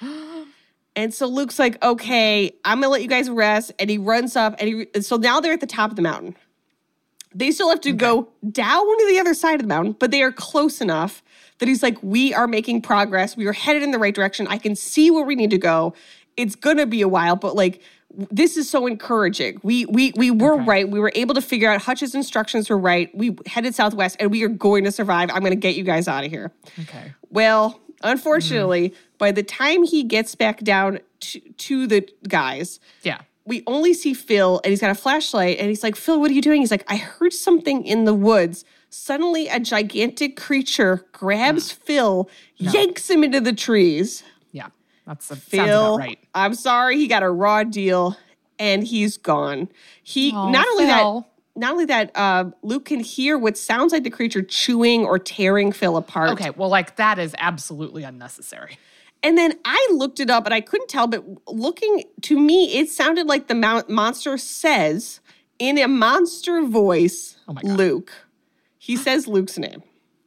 And so Luke's like, okay, I'm going to let you guys rest. And he runs up, and so now they're at the top of the mountain. They still have to go down to the other side of the mountain, but they are close enough that he's like, we are making progress. We are headed in the right direction. I can see where we need to go. It's going to be a while, but like, this is so encouraging. We were right. We were able to figure out Hutch's instructions were right. We headed southwest, and we are going to survive. I'm going to get you guys out of here. Okay. Well, unfortunately, by the time he gets back down to the guys, we only see Phil, and he's got a flashlight, and he's like, Phil, what are you doing? He's like, I heard something in the woods. Suddenly, a gigantic creature grabs Phil, yanks him into the trees.
Sounds
Phil,
about right.
I'm sorry, he got a raw deal, and he's gone. Not only that, Luke can hear what sounds like the creature chewing or tearing Phil apart.
Okay, well, like, that is absolutely unnecessary.
And then I looked it up, and I couldn't tell, but looking, to me, it sounded like the monster says, in a monster voice, Luke. He says Luke's name.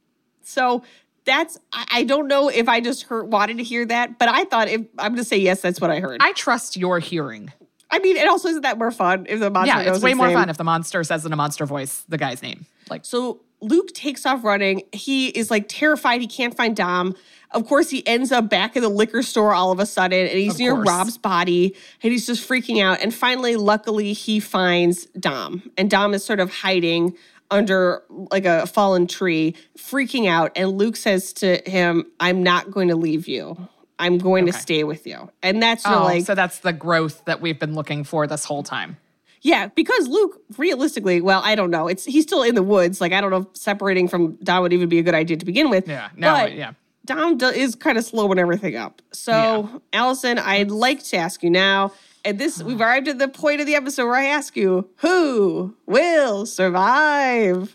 So I don't know if I just wanted to hear that, but I thought I'm going to say yes, that's what I heard.
I trust your hearing.
I mean, it also isn't that more fun if the monster knows
it's way
his
more
name.
fun if the monster says in a monster voice the guy's name. Like,
so Luke takes off running. He is like terrified. He can't find Dom. Of course, he ends up back in the liquor store all of a sudden, and he's near Rob's body, and he's just freaking out. And finally, luckily, he finds Dom, and Dom is sort of hiding under like a fallen tree, freaking out. And Luke says to him, I'm not going to leave you. I'm going to stay with you. And that's
so that's the growth that we've been looking for this whole time.
Yeah, because Luke, realistically, well, I don't know. He's still in the woods. Like, I don't know if separating from Dom would even be a good idea to begin with.
Yeah,
Dom is kind of slowing everything up. So, Allison, I'd like to ask you now, and we've arrived at the point of the episode where I ask you, who will survive?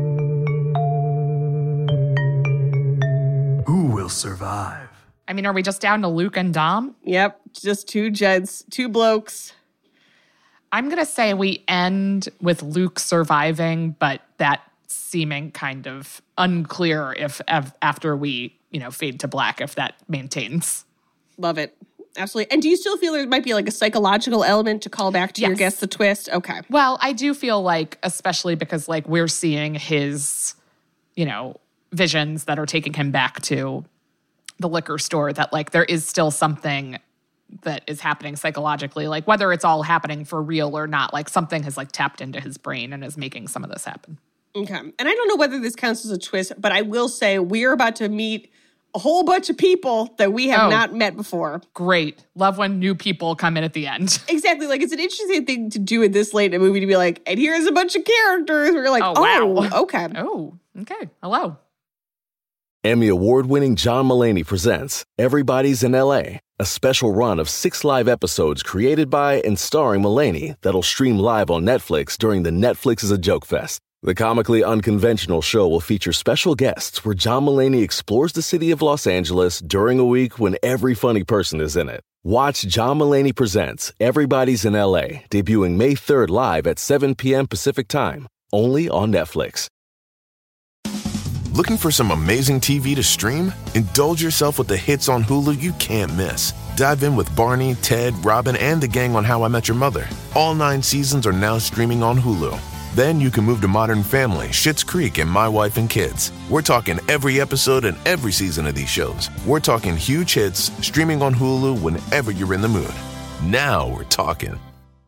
Who will survive?
I mean, are we just down to Luke and Dom?
Yep, just two gents, two blokes.
I'm going to say we end with Luke surviving, but that seeming kind of unclear if after we, fade to black, if that maintains.
Love it. Absolutely. And do you still feel there might be like a psychological element to call back to your guess the twist? Okay.
Well, I do feel like, especially because like we're seeing his, visions that are taking him back to the liquor store, that like there is still something that is happening psychologically, like whether it's all happening for real or not, like something has like tapped into his brain and is making some of this happen.
Okay. And I don't know whether this counts as a twist, but I will say we're about to meet a whole bunch of people that we have not met before.
Great. Love when new people come in at the end.
Exactly. Like, it's an interesting thing to do in this late in a movie to be like, and here's a bunch of characters. We're like,
wow.
Okay.
Oh, okay. Hello.
Emmy award-winning John Mulaney presents Everybody's in L.A., a special run of 6 live episodes created by and starring Mulaney that'll stream live on Netflix during the Netflix is a Joke Fest. The comically unconventional show will feature special guests where John Mulaney explores the city of Los Angeles during a week when every funny person is in it. Watch John Mulaney Presents Everybody's in L.A., debuting May 3rd live at 7 p.m. Pacific Time, only on Netflix.
Looking for some amazing TV to stream? Indulge yourself with the hits on Hulu you can't miss. Dive in with Barney, Ted, Robin, and the gang on How I Met Your Mother. All 9 seasons are now streaming on Hulu. Then you can move to Modern Family, Schitt's Creek, and My Wife and Kids. We're talking every episode and every season of these shows. We're talking huge hits, streaming on Hulu whenever you're in the mood. Now we're talking.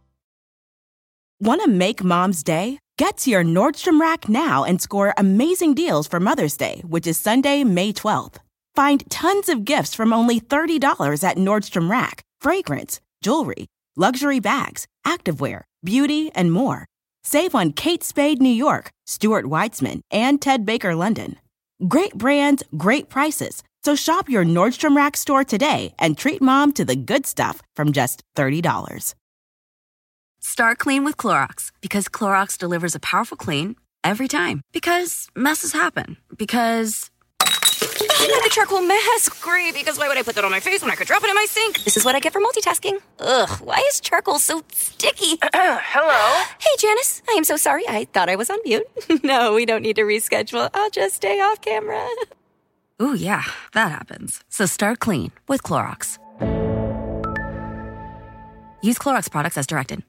Want to make Mom's Day? Get to your Nordstrom Rack now and score amazing deals for Mother's Day, which is Sunday, May 12th. Find tons of gifts from only $30 at Nordstrom Rack. Fragrance, jewelry, luxury bags, activewear, beauty, and more. Save on Kate Spade New York, Stuart Weitzman, and Ted Baker London. Great brands, great prices. So shop your Nordstrom Rack store today and treat Mom to the good stuff from just $30.
Start clean with Clorox, because Clorox delivers a powerful clean every time. Because messes happen. Because the charcoal mask. Great, because why would I put that on my face when I could drop it in my sink? This is what I get for multitasking. Ugh, why is charcoal so sticky?
Hello?
Hey, Janice. I am so sorry. I thought I was on mute. No, we don't need to reschedule. I'll just stay off camera. Ooh, yeah, that happens. So start clean with Clorox. Use Clorox products as directed.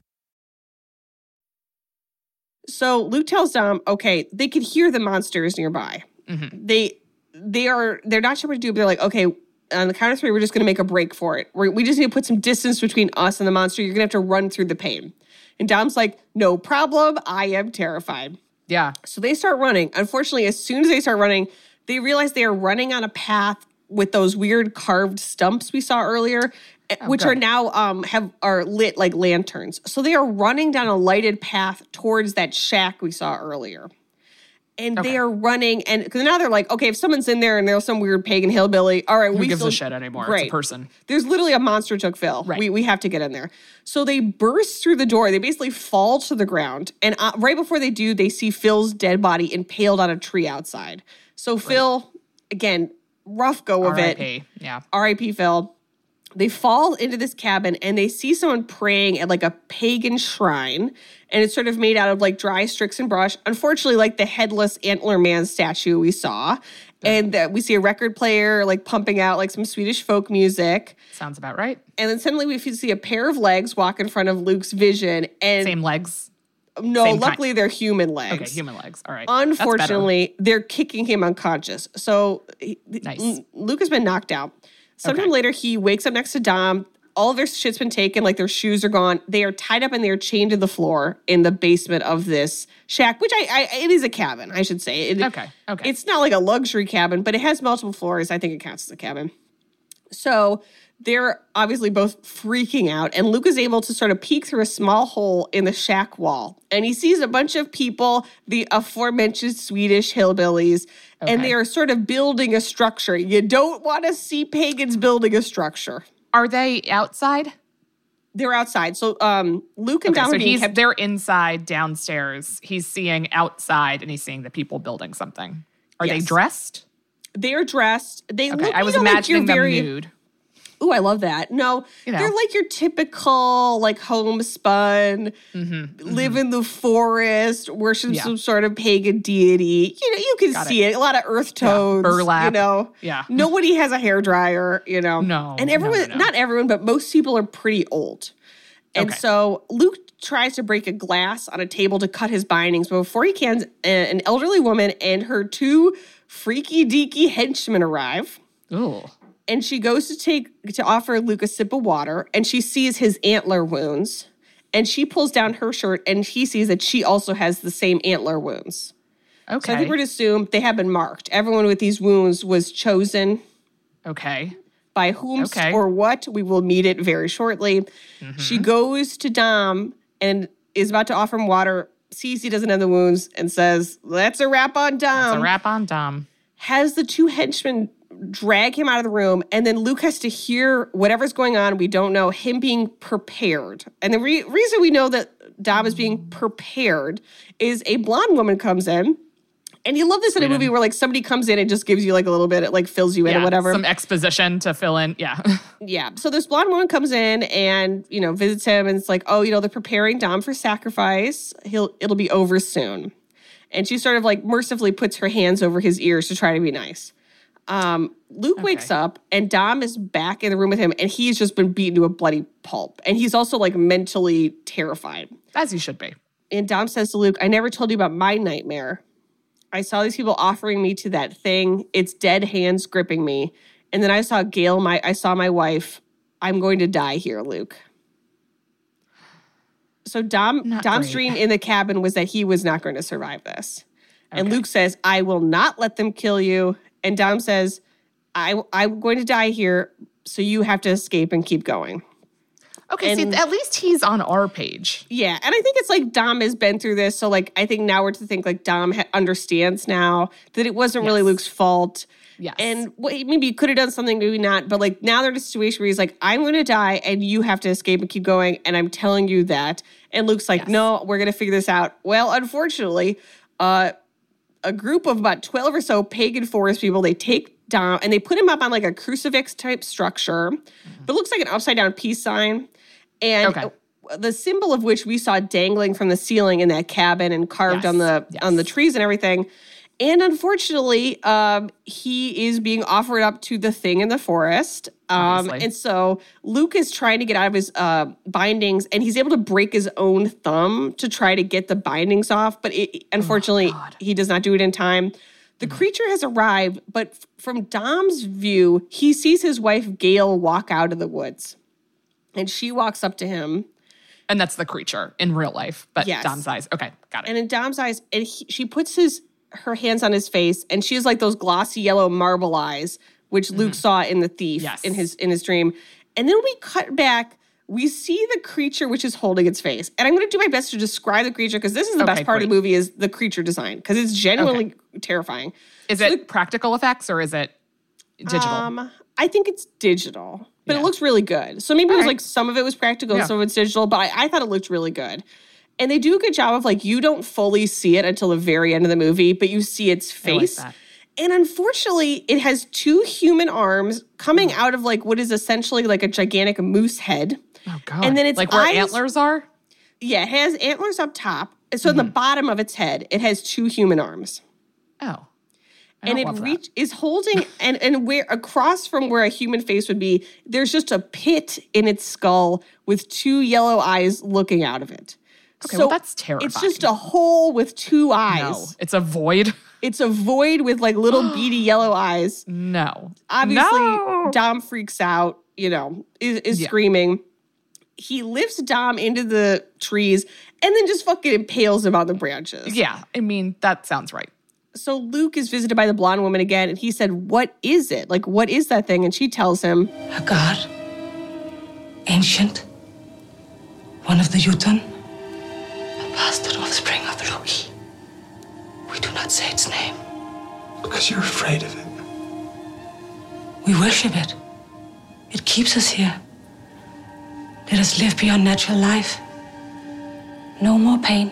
So Luke tells Dom, okay, they could hear the monsters nearby. Mm-hmm. They're not sure what to do, but they're like, okay, on the count of 3, we're just going to make a break for it. We just need to put some distance between us and the monster. You're going to have to run through the pain. And Dom's like, no problem. I am terrified.
Yeah.
So they start running. Unfortunately, as soon as they start running, they realize they are running on a path with those weird carved stumps we saw earlier, which are now are lit like lanterns. So they are running down a lighted path towards that shack we saw earlier. And they are running, and because now they're like, okay, if someone's in there and there's some weird pagan hillbilly, all right,
who gives a shit anymore? Great. It's a person.
There's literally a monster took Phil.
Right.
We have to get in there. So they burst through the door. They basically fall to the ground, and right before they do, they see Phil's dead body impaled on a tree outside. So Phil, again, rough go of it.
R.I.P. Yeah.
R.I.P. Phil. They fall into this cabin and they see someone praying at like a pagan shrine. And it's sort of made out of like dry sticks and brush. Unfortunately, like the headless antler man statue we saw. And we see a record player like pumping out like some Swedish folk music.
Sounds about right.
And then suddenly we see a pair of legs walk in front of Luke's vision. And
same legs.
No,
Same
luckily they're human legs.
Okay, human legs. All right.
Unfortunately, they're kicking him unconscious. So
Nice.
Luke has been knocked out. Sometime later, he wakes up next to Dom. All of their shit's been taken, like their shoes are gone. They are tied up and they are chained to the floor in the basement of this shack, which it is a cabin, I should say.
Okay.
It's not like a luxury cabin, but it has multiple floors. I think it counts as a cabin. So they're obviously both freaking out, and Luke is able to sort of peek through a small hole in the shack wall, and he sees a bunch of people, the aforementioned Swedish hillbillies, and they are sort of building a structure. You don't want to see pagans building a structure.
Are they outside?
They're outside. So Luke and Dom
they're inside downstairs. He's seeing outside, and he's seeing the people building something. Are they dressed?
They're dressed. They look.
I was imagining them nude.
Ooh, I love that. No, they're like your typical like homespun, live in the forest, worship some sort of pagan deity. You know, you can see it. A lot of earth tones.
Burlap.
You know.
Yeah.
Nobody has a hairdryer, you know.
No.
And everyone, not everyone, but most people are pretty old. And so Luke tries to break a glass on a table to cut his bindings, but before he can, an elderly woman and her two freaky deaky henchmen arrive.
Ooh.
And she goes to offer Luke a sip of water, and she sees his antler wounds. And she pulls down her shirt, and he sees that she also has the same antler wounds.
Okay.
So I think we're to assume they have been marked. Everyone with these wounds was chosen.
Okay.
By whom or what, we will meet it very shortly. She goes to Dom and is about to offer him water, sees he doesn't have the wounds, and says, "That's a wrap on Dom."
That's a wrap on Dom.
Has the two henchmen drag him out of the room, and then Luke has to hear whatever's going on. We don't know, him being prepared. And the reason we know that Dom is being prepared is a blonde woman comes in. And you love this in a movie where like somebody comes in and just gives you like a little bit, it like fills you in or whatever.
Some exposition to fill in. Yeah.
Yeah. So this blonde woman comes in and, you know, visits him, and it's like, oh, you know, they're preparing Dom for sacrifice. It'll be over soon. And she sort of like mercifully puts her hands over his ears to try to be nice. Luke wakes up and Dom is back in the room with him, and he's just been beaten to a bloody pulp. And he's also like mentally terrified.
As he should be.
And Dom says to Luke, "I never told you about my nightmare. I saw these people offering me to that thing. It's dead hands gripping me. And then I saw Gail, I saw my wife. I'm going to die here, Luke." So Dom's dream in the cabin was that he was not going to survive this. Okay. And Luke says, "I will not let them kill you." And Dom says, I'm going to die here, so you have to escape and keep going.
Okay, see, at least he's on our page.
Yeah, and I think it's like Dom has been through this, so like I think now we're to think like Dom understands now that it wasn't really Luke's fault.
Yes.
And maybe he could have done something, maybe not, but like now they're in a situation where he's like, I'm going to die and you have to escape and keep going, and I'm telling you that. And Luke's like, no, we're going to figure this out. Well, unfortunately, a group of about 12 or so pagan forest people, they take Dom and they put him up on like a crucifix type structure, but it looks like an upside down peace sign. And the symbol of which we saw dangling from the ceiling in that cabin and carved on the trees and everything. And unfortunately, he is being offered up to the thing in the forest. And so Luke is trying to get out of his bindings, and he's able to break his own thumb to try to get the bindings off. But unfortunately, he does not do it in time. The creature has arrived, but from Dom's view, he sees his wife, Gail, walk out of the woods. And she walks up to him.
And that's the creature in real life, but Dom's eyes. Okay, got it.
And in Dom's eyes, and she puts her hands on his face, and she has like those glossy yellow marble eyes, which Luke saw in The Thief in his dream. And then we cut back, we see the creature which is holding its face. And I'm going to do my best to describe the creature, because this is the best part of the movie, is the creature design, because it's genuinely terrifying.
Is it practical effects or is it digital?
I think it's digital, but it looks really good. So maybe it was like some of it was practical, some of it's digital, but I thought it looked really good. And they do a good job of like, you don't fully see it until the very end of the movie, but you see its face.
I like that.
And unfortunately, it has two human arms coming out of like what is essentially like a gigantic moose head.
Oh, God.
And then its
like where
eyes,
antlers are?
Yeah, it has antlers up top. So in the bottom of its head, it has two human arms.
Oh.
And it is holding, and where across from where a human face would be, there's just a pit in its skull with two yellow eyes looking out of it.
Okay, well, that's terrifying.
It's just a hole with two eyes.
No, it's a void.
It's a void with like little beady yellow eyes.
No.
Obviously, Dom freaks out, is screaming. He lifts Dom into the trees and then just fucking impales him on the branches.
Yeah, I mean, that sounds right.
So Luke is visited by the blonde woman again, and he said, what is it? Like, what is that thing? And she tells him,
a god, ancient, one of the Jotun, a bastard offspring of the Loki. We do not say its name.
Because you're afraid of it.
We worship it. It keeps us here. Let us live beyond natural life. No more pain.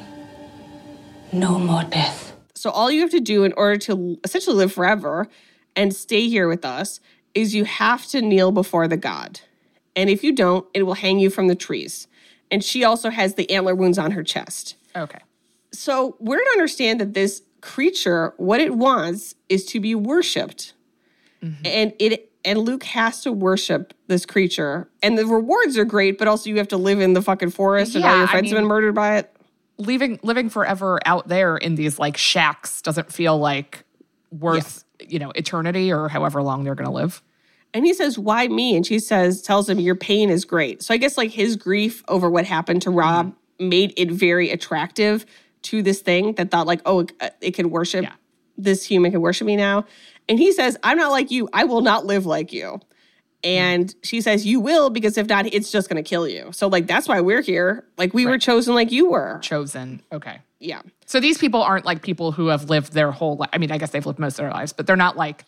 No more death.
So all you have to do in order to essentially live forever and stay here with us is you have to kneel before the god. And if you don't, it will hang you from the trees. And she also has the antler wounds on her chest.
Okay.
So we're to understand that this creature, what it wants is to be worshipped. Mm-hmm. And Luke has to worship this creature. And the rewards are great, but also you have to live in the fucking forest and all your friends have been murdered by it.
Living forever out there in these like shacks doesn't feel like worth, eternity or however long they're going to live.
And he says, why me? And she tells him, your pain is great. So I guess like his grief over what happened to Rob made it very attractive to this thing that thought like, oh, it can worship. Yeah. This human can worship me now. And he says, I'm not like you. I will not live like you. And she says, you will, because if not, it's just going to kill you. So like, that's why we're here. Like we were chosen like you were.
Chosen. Okay.
Yeah.
So these people aren't like people who have lived their whole life. I mean, I guess they've lived most of their lives, but they're not like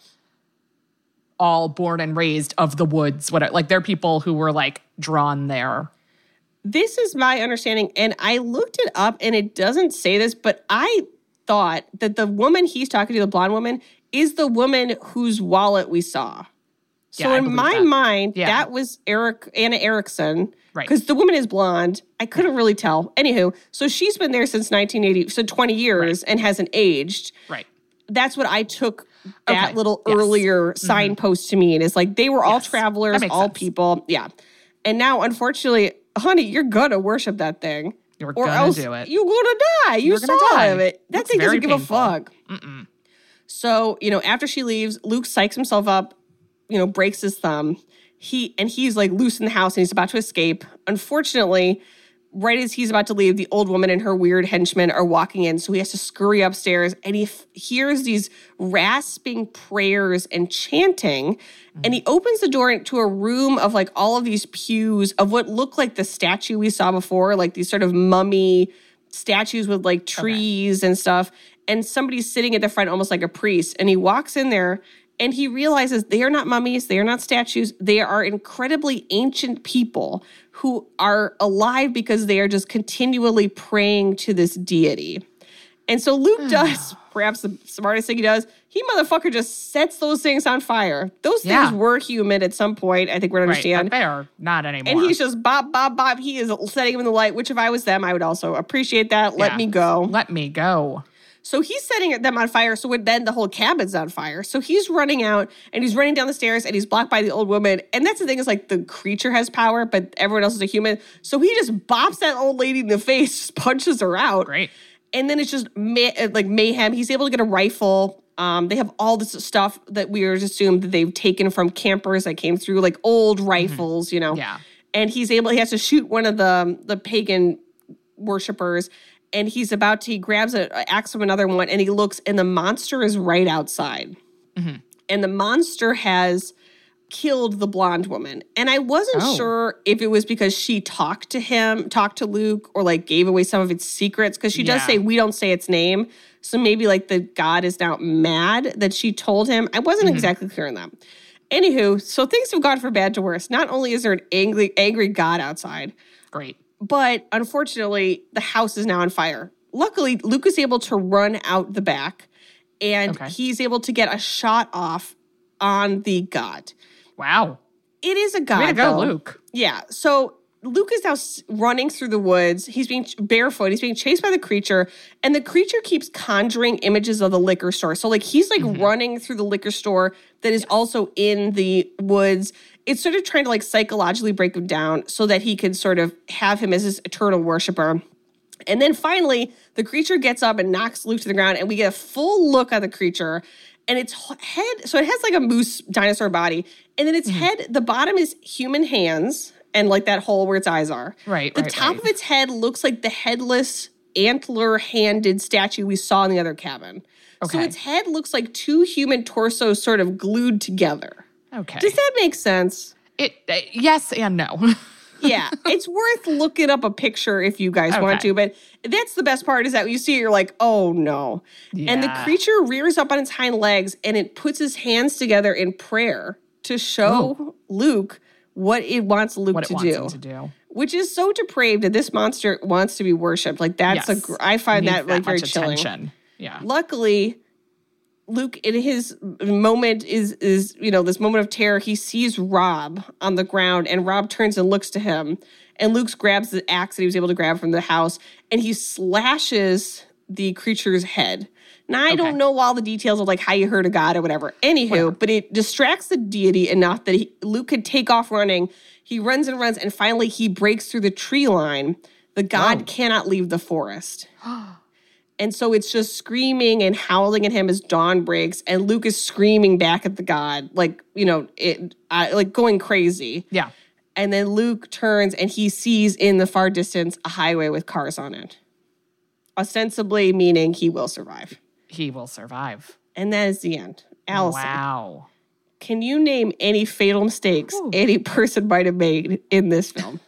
all born and raised of the woods. Like they're people who were like drawn there.
This is my understanding. And I looked it up and it doesn't say this, but I thought that the woman he's talking to, the blonde woman, is the woman whose wallet we saw. So in my mind, that was Anna Erickson. Right. Because the woman is blonde. I couldn't really tell. Anywho, so she's been there since 1980, so 20 years and hasn't aged.
Right.
That's what I took that little earlier signpost to mean. Is like they were all travelers, all people. Yeah. And now, unfortunately, honey, you're going to worship that thing.
You're going to do it.
You're going to die. You saw it. That thing doesn't give a fuck.
Mm-mm.
So, after she leaves, Luke psychs himself up, breaks his thumb. He's like loose in the house and he's about to escape. Unfortunately, right as he's about to leave, the old woman and her weird henchmen are walking in. So he has to scurry upstairs and he hears these rasping prayers and chanting. And he opens the door into a room of like all of these pews of what look like the statue we saw before, like these sort of mummy statues with like trees and stuff. And somebody's sitting at the front almost like a priest. And he walks in there and he realizes they are not mummies. They are not statues. They are incredibly ancient people who are alive because they are just continually praying to this deity. And so Luke does, perhaps the smartest thing he does, he motherfucker just sets those things on fire. Those things were human at some point, I think we're going to understand.
But they are not anymore.
And he's just bop, bop, bop. He is setting them in the light, which if I was them, I would also appreciate that. Let me go.
Let me go.
So he's setting them on fire, so then the whole cabin's on fire. So he's running out, and he's running down the stairs, and he's blocked by the old woman. And that's the thing, is like the creature has power, but everyone else is a human. So he just bops that old lady in the face, just punches her out.
Great.
And then it's just mayhem. He's able to get a rifle. They have all this stuff that we just assumed that they've taken from campers that came through, like old rifles,
Yeah.
And he has to shoot one of the pagan worshipers. And he grabs an axe from another one, and he looks, and the monster is right outside.
Mm-hmm.
And the monster has killed the blonde woman. And I wasn't sure if it was because she talked to Luke, or like gave away some of its secrets, because she does say, we don't say its name. So maybe like the god is now mad that she told him. I wasn't exactly clear on that. Anywho, so things have gone from bad to worse. Not only is there an angry god outside.
Great.
But unfortunately, the house is now on fire. Luckily, Luke is able to run out the back, and he's able to get a shot off on the god.
Wow.
It is a god,
way to go, Luke.
Yeah. So Luke is now running through the woods. He's being barefoot. He's being chased by the creature, and the creature keeps conjuring images of the liquor store. So like he's like running through the liquor store that is also in the woods. It's sort of trying to like psychologically break him down so that he can sort of have him as his eternal worshiper. And then finally, the creature gets up and knocks Luke to the ground, and we get a full look at the creature. And its head, so it has like a moose dinosaur body, and then its head, the bottom is human hands, and like that hole where its eyes are.
Right,
The top of its head looks like the headless, antler-handed statue we saw in the other cabin.
Okay.
So its head looks like two human torsos sort of glued together.
Okay.
Does that make sense?
Yes and no.
Yeah, it's worth looking up a picture if you guys want to, but that's the best part is that when you see it, you're like, oh no.
Yeah.
And the creature rears up on its hind legs and it puts its hands together in prayer to show Luke what it wants Luke to do. Which is so depraved that this monster wants to be worshipped. Like that's I find that like very chilling.
Attention. Yeah.
Luckily, Luke, in his moment is this moment of terror, he sees Rob on the ground, and Rob turns and looks to him, and Luke grabs the axe that he was able to grab from the house, and he slashes the creature's head. Now, I don't know all the details of like how you hurt a god or whatever. Anywho, but it distracts the deity enough that Luke could take off running. He runs and runs, and finally he breaks through the tree line. The god cannot leave the forest. And so it's just screaming and howling at him as dawn breaks, and Luke is screaming back at the god, like, like going crazy.
Yeah.
And then Luke turns and he sees in the far distance a highway with cars on it. Ostensibly meaning he will survive.
He will survive.
And that is the end. Allison.
Wow.
Can you name any fatal mistakes any person might have made in this film?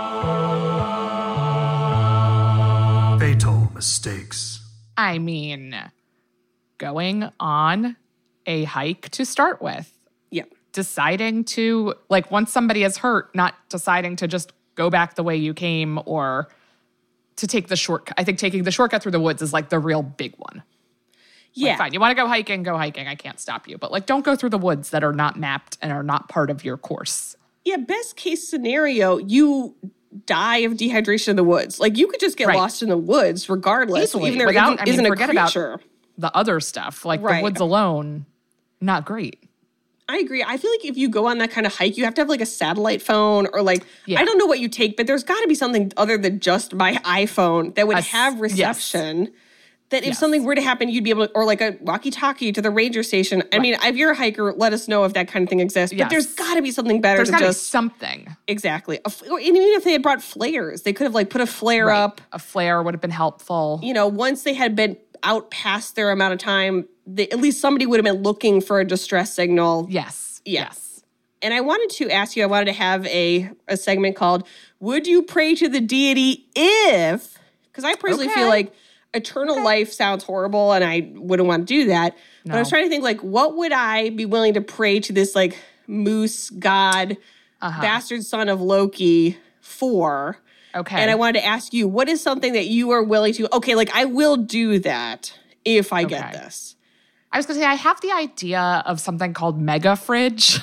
Fatal mistakes.
I mean, going on a hike to start with.
Yeah.
Deciding to, like, once somebody is hurt, not deciding to just go back the way you came or to take the shortcut. I think taking the shortcut through the woods is, like, the real big one.
Yeah.
Like, fine, you want to go hiking, I can't stop you. But, like, don't go through the woods that are not mapped and are not part of your course.
Yeah, best case scenario, you die of dehydration in the woods. Like, you could just get lost in the woods regardless.
Easily.
Even there isn't a creature.
About the other stuff. Like, the woods alone, not great.
I agree. I feel like if you go on that kind of hike, you have to have like a satellite phone or like, I don't know what you take, but there's got to be something other than just my iPhone that would have reception. That if something were to happen, you'd be able to, or like a walkie-talkie to the ranger station. I mean, if you're a hiker, let us know if that kind of thing exists. But there's got to be something better
than
just...
There's got to be something.
Exactly. And even if they had brought flares, they could have like put a flare up.
A flare would have been helpful.
You know, once they had been out past their amount of time, at least somebody would have been looking for a distress signal.
Yes.
And I wanted to ask you, I wanted to have a segment called, Would You Pray to the Deity If... Because I personally feel like eternal life sounds horrible and I wouldn't want to do that. No. But I was trying to think, like, what would I be willing to pray to this, like, moose god, bastard son of Loki for?
Okay.
And I wanted to ask you, what is something that you are willing to, like, I will do that if I get this.
I was going to say, I have the idea of something called Mega Fridge.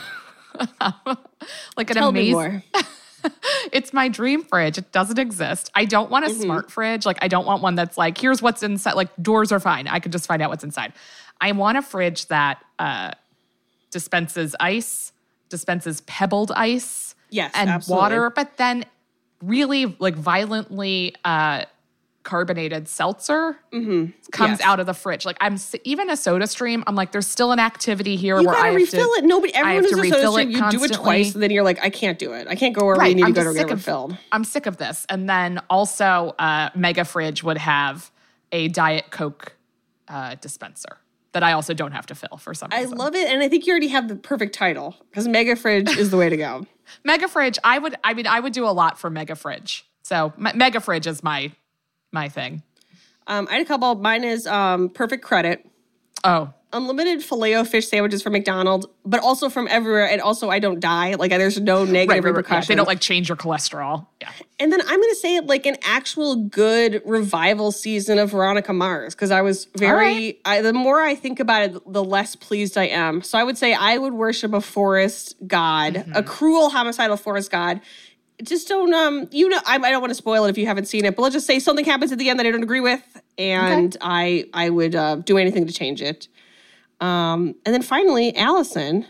Like an
Tell
amazing...
me more.
It's my dream fridge. It doesn't exist. I don't want a smart fridge. Like, I don't want one that's like, here's what's inside. Like, doors are fine. I could just find out what's inside. I want a fridge that dispenses ice, dispenses pebbled ice, and water, but then really, like, violently carbonated seltzer comes out of the fridge. Like, even a Soda Stream, I'm like, there's still an activity here where I have to
refill it. Everyone who's a Soda Stream, you do it twice, and then you're like, I can't do it. I can't go where we need to go to get refilled.
I'm sick of this. And then also, Mega Fridge would have a Diet Coke dispenser that I also don't have to fill for some reason.
I love it, and I think you already have the perfect title because Mega Fridge is the way to go.
Mega Fridge, I would do a lot for Mega Fridge. So Mega Fridge is my thing.
I had a couple. Mine is Perfect Credit.
Oh.
Unlimited Filet-O-Fish sandwiches from McDonald's, but also from everywhere. And also, I don't die. Like, there's no negative repercussions.
They don't, like, change your cholesterol. Yeah.
And then I'm going to say, like, an actual good revival season of Veronica Mars. Because I was very... the more I think about it, the less pleased I am. So I would say I would worship a forest god, a cruel, homicidal forest god. Just don't, I don't want to spoil it if you haven't seen it, but let's just say something happens at the end that I don't agree with, and I would do anything to change it. And then finally, Allison.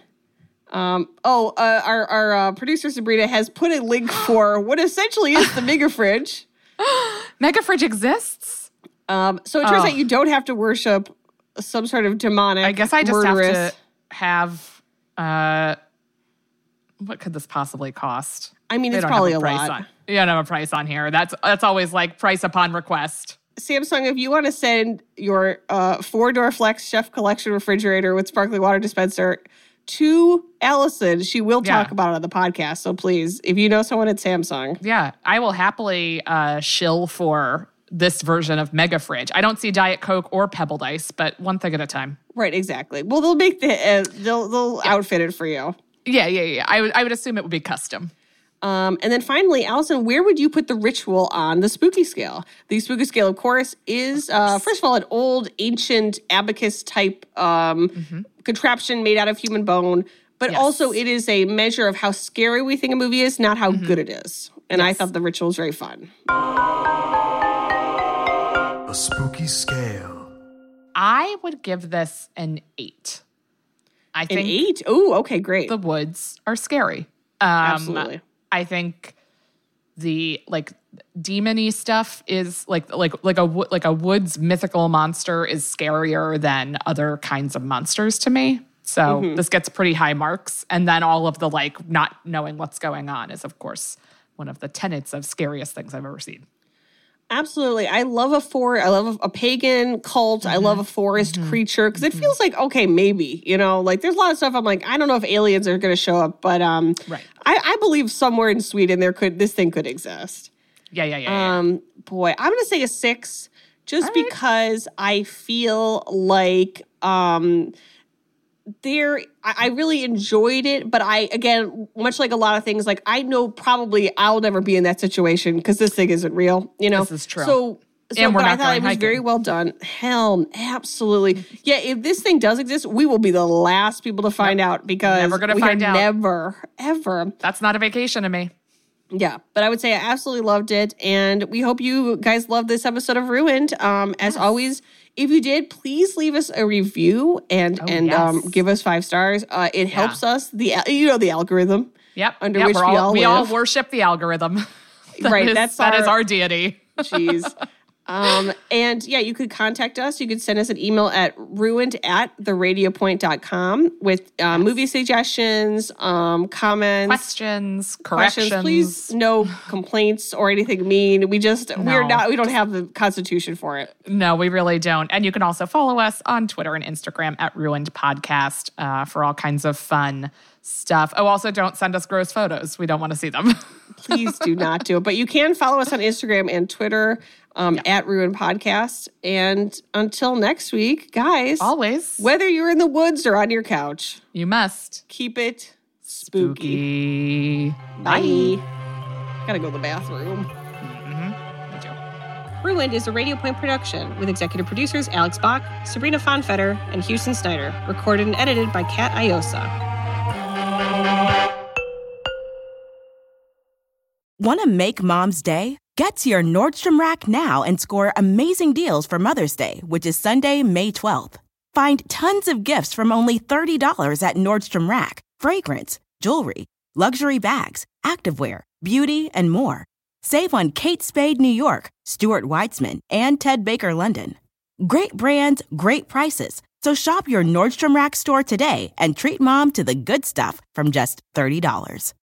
Our producer Sabrina has put a link for what essentially is the Mega Fridge.
Mega Fridge exists.
So it turns out you don't have to worship some sort of demonic.
I guess I just
murderous.
have to have. What could this possibly cost?
I mean, it's probably a lot.
You don't have a price on here. That's always like price upon request.
Samsung, if you want to send your 4-door Flex Chef Collection refrigerator with sparkling water dispenser to Allison, she will talk about it on the podcast. So please, if you know someone at Samsung.
Yeah, I will happily shill for this version of Mega Fridge. I don't see Diet Coke or Pebbled Ice, but one thing at a time.
Right, exactly. Well, they'll make they'll outfit it for you.
Yeah. I would assume it would be custom.
And then finally, Allison, where would you put the ritual on the spooky scale? The spooky scale, of course, is, first of all, an old, ancient abacus-type contraption made out of human bone. But also it is a measure of how scary we think a movie is, not how good it is. And I thought the ritual was very fun.
A spooky scale.
I would give this an 8. I think
an 8? Oh, okay, great.
The woods are scary.
Absolutely.
I think the demon-y stuff is like a woods mythical monster is scarier than other kinds of monsters to me. So this gets pretty high marks. And then all of the not knowing what's going on is, of course, one of the tenets of scariest things I've ever seen.
Absolutely. I love a pagan cult. I love a forest creature because it feels like, okay, maybe, there's a lot of stuff I'm like, I don't know if aliens are going to show up, but I believe somewhere in Sweden this thing could exist.
Yeah.
Boy, I'm going to say a 6 just because I feel like I really enjoyed it, but again, much like a lot of things, I know probably I'll never be in that situation because this thing isn't real,
This is true.
So
and
I thought it was very well done. Hell, absolutely. Yeah, if this thing does exist, we will be the last people to find out because
never gonna find out.
Never, ever.
That's not a vacation to me.
Yeah, but I would say I absolutely loved it, and we hope you guys loved this episode of Ruined. As always, if you did, please leave us a review and give us 5 stars. It helps us. The algorithm.
Yep.
Under which we all
worship the algorithm.
That is
our deity.
Jeez. And you could contact us. You could send us an email at ruined@theradiopoint.com with movie suggestions, comments,
questions, corrections.
Please, no complaints or anything mean. We don't have the constitution for it.
No, we really don't. And you can also follow us on Twitter and Instagram at Ruined Podcast for all kinds of fun stuff. Oh, also don't send us gross photos. We don't want to see them.
Please do not do it. But you can follow us on Instagram and Twitter at Ruined Podcast. And until next week, guys.
Always.
Whether you're in the woods or on your couch.
You must.
Keep it spooky.
Bye.
Gotta go to the bathroom.
Me too.
Ruined is a Radio Point production with executive producers Alex Bach, Sabrina Fonfetter, and Houston Snyder. Recorded and edited by Kat Iosa.
Want to make Mom's day? Get to your Nordstrom Rack now and score amazing deals for Mother's Day, which is Sunday, May 12th. Find tons of gifts from only $30 at Nordstrom Rack. Fragrance, jewelry, luxury bags, activewear, beauty, and more. Save on Kate Spade New York, Stuart Weitzman, and Ted Baker London. Great brands, great prices. So shop your Nordstrom Rack store today and treat Mom to the good stuff from just $30.